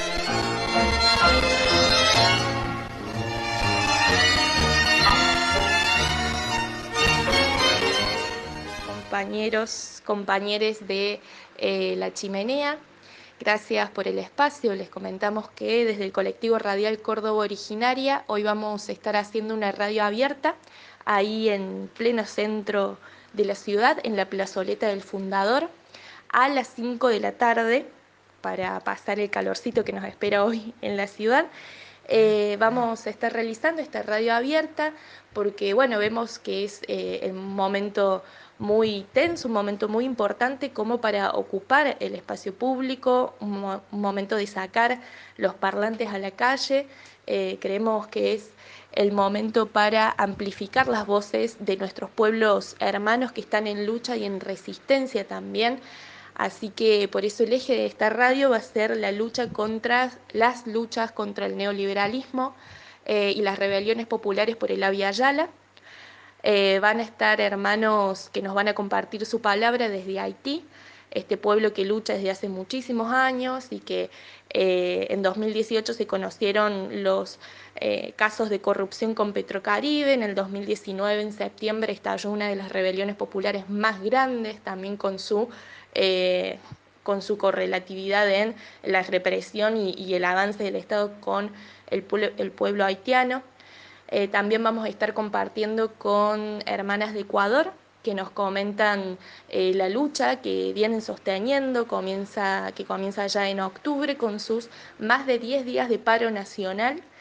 Compañeros, compañeros de eh, La Chimenea, gracias por el espacio. Les comentamos que desde el colectivo radial Córdoba Originaria hoy vamos a estar haciendo una radio abierta ahí en pleno centro de la ciudad, en la Plazoleta del Fundador, a las cinco de la tarde, para pasar el calorcito que nos espera hoy en la ciudad. Eh, vamos a estar realizando esta radio abierta porque, bueno, vemos que es eh, el momento muy tenso, un momento muy importante como para ocupar el espacio público, un, mo- un momento de sacar los parlantes a la calle. Eh, creemos que es el momento para amplificar las voces de nuestros pueblos hermanos que están en lucha y en resistencia también. Así que por eso el eje de esta radio va a ser la lucha contra las luchas contra el neoliberalismo eh, y las rebeliones populares por el Abya Yala. Eh, van a estar hermanos que nos van a compartir su palabra desde Haití, este pueblo que lucha desde hace muchísimos años y que eh, en dos mil dieciocho se conocieron los eh, casos de corrupción con Petrocaribe. En el dos mil diecinueve, en septiembre, estalló una de las rebeliones populares más grandes, también con su, eh, con su correlatividad en la represión y, y el avance del Estado con el, pueblo, el pueblo haitiano. Eh, también vamos a estar compartiendo con hermanas de Ecuador que nos comentan eh, la lucha que vienen sosteniendo, comienza, que comienza ya en octubre con sus más de diez días de paro nacional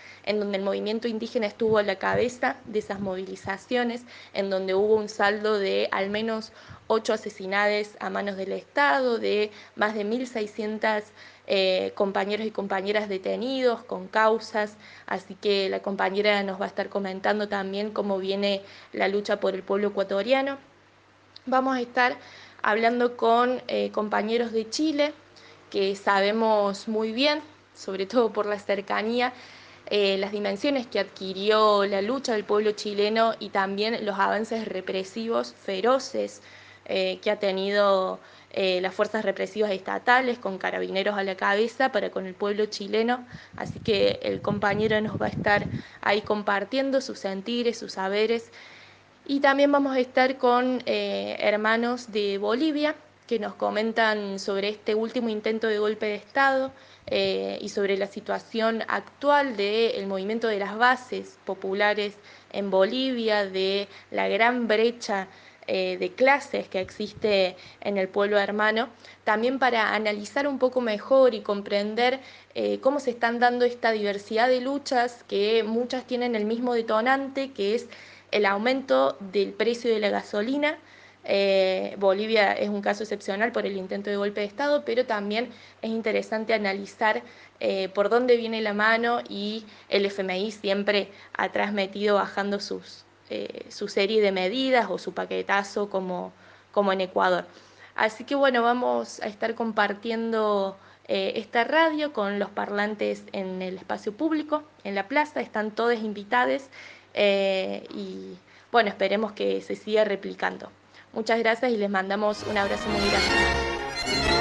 en donde el movimiento indígena estuvo a la cabeza de esas movilizaciones, en donde hubo un saldo de al menos ocho asesinados a manos del Estado, de más de mil seiscientos eh, compañeros y compañeras detenidos con causas, así que la compañera nos va a estar comentando también cómo viene la lucha por el pueblo ecuatoriano. Vamos a estar hablando con eh, compañeros de Chile, que sabemos muy bien, sobre todo por la cercanía, eh, las dimensiones que adquirió la lucha del pueblo chileno y también los avances represivos feroces eh, que ha tenido eh, las fuerzas represivas estatales, con carabineros a la cabeza, para con el pueblo chileno. Así que el compañero nos va a estar ahí compartiendo sus sentires, sus saberes. Y también vamos a estar con eh, hermanos de Bolivia, que nos comentan sobre este último intento de golpe de Estado eh, y sobre la situación actual del movimiento de las bases populares en Bolivia, de la gran brecha eh, de clases que existe en el pueblo hermano, también para analizar un poco mejor y comprender eh, cómo se están dando esta diversidad de luchas, que muchas tienen el mismo detonante, que es el aumento del precio de la gasolina. Eh, Bolivia es un caso excepcional por el intento de golpe de Estado, pero también es interesante analizar eh, por dónde viene la mano, y el F M I siempre ha transmitido bajando sus, eh, su serie de medidas o su paquetazo como, como en Ecuador. Así que bueno, vamos a estar compartiendo eh, esta radio con los parlantes en el espacio público, en la plaza, están todos invitados eh, y bueno, esperemos que se siga replicando. Muchas gracias y les mandamos un abrazo muy grande.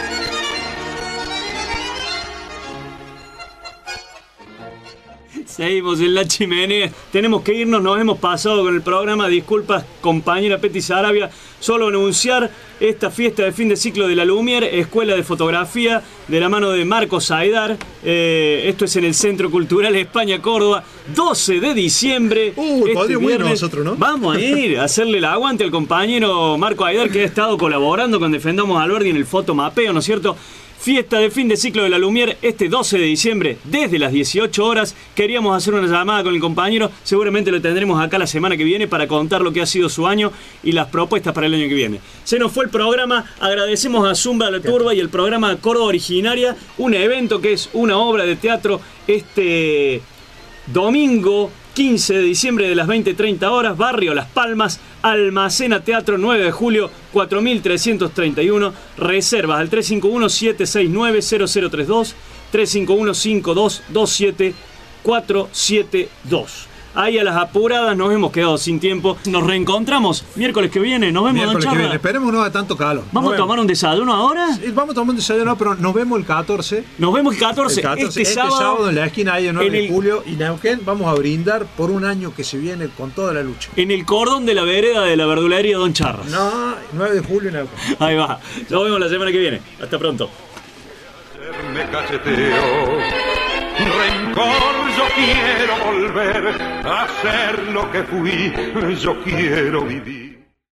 Seguimos en la chimenea. Tenemos que irnos, nos hemos pasado con el programa. Disculpas, compañera Peti Sarabia. Solo anunciar esta fiesta de fin de ciclo de la Lumière, Escuela de Fotografía, de la mano de Marcos Aidar. Eh, esto es en el Centro Cultural España Córdoba, doce de diciembre. Uh, este podríamos ir viernes. nosotros, ¿no? Vamos a ir a hacerle el aguante al compañero Marco Aidar, que ha estado colaborando con Defendamos Alberdi en el fotomapeo, ¿no es cierto? Fiesta de fin de ciclo de la Lumière este doce de diciembre desde las dieciocho horas. Queríamos hacer una llamada con el compañero, seguramente lo tendremos acá la semana que viene para contar lo que ha sido su año y las propuestas para el año que viene. Se nos fue el programa, agradecemos a Zumba La Turba y el programa Córdoba Originaria, un evento que es una obra de teatro este domingo quince de diciembre de las veinte treinta horas, Barrio Las Palmas, Almacena Teatro, nueve de julio, cuatro mil trescientos treinta y uno. Reservas al tres cinco uno, siete seis nueve, cero cero tres dos, tres cinco uno, cinco dos dos siete cuatro siete dos. Ahí a las apuradas, nos hemos quedado sin tiempo. Nos reencontramos miércoles que viene. Nos vemos, Miércoles don que Charra. viene. Esperemos no haga tanto calor. ¿Vamos a tomar un desayuno ahora? Sí, vamos a tomar un desayuno, pero nos vemos el catorce. Nos vemos el catorce. El catorce Este, este sábado, sábado en la esquina ahí en nueve en de el- julio y Neuquén. Vamos a brindar por un año que se viene con toda la lucha. en el cordón de la vereda de la verdulería Don Charras. No, nueve de julio en Neuquén. Ahí va. Nos vemos la semana que viene. Hasta pronto. Me cacheteo, rencor, yo quiero volver a ser lo que fui, yo quiero vivir.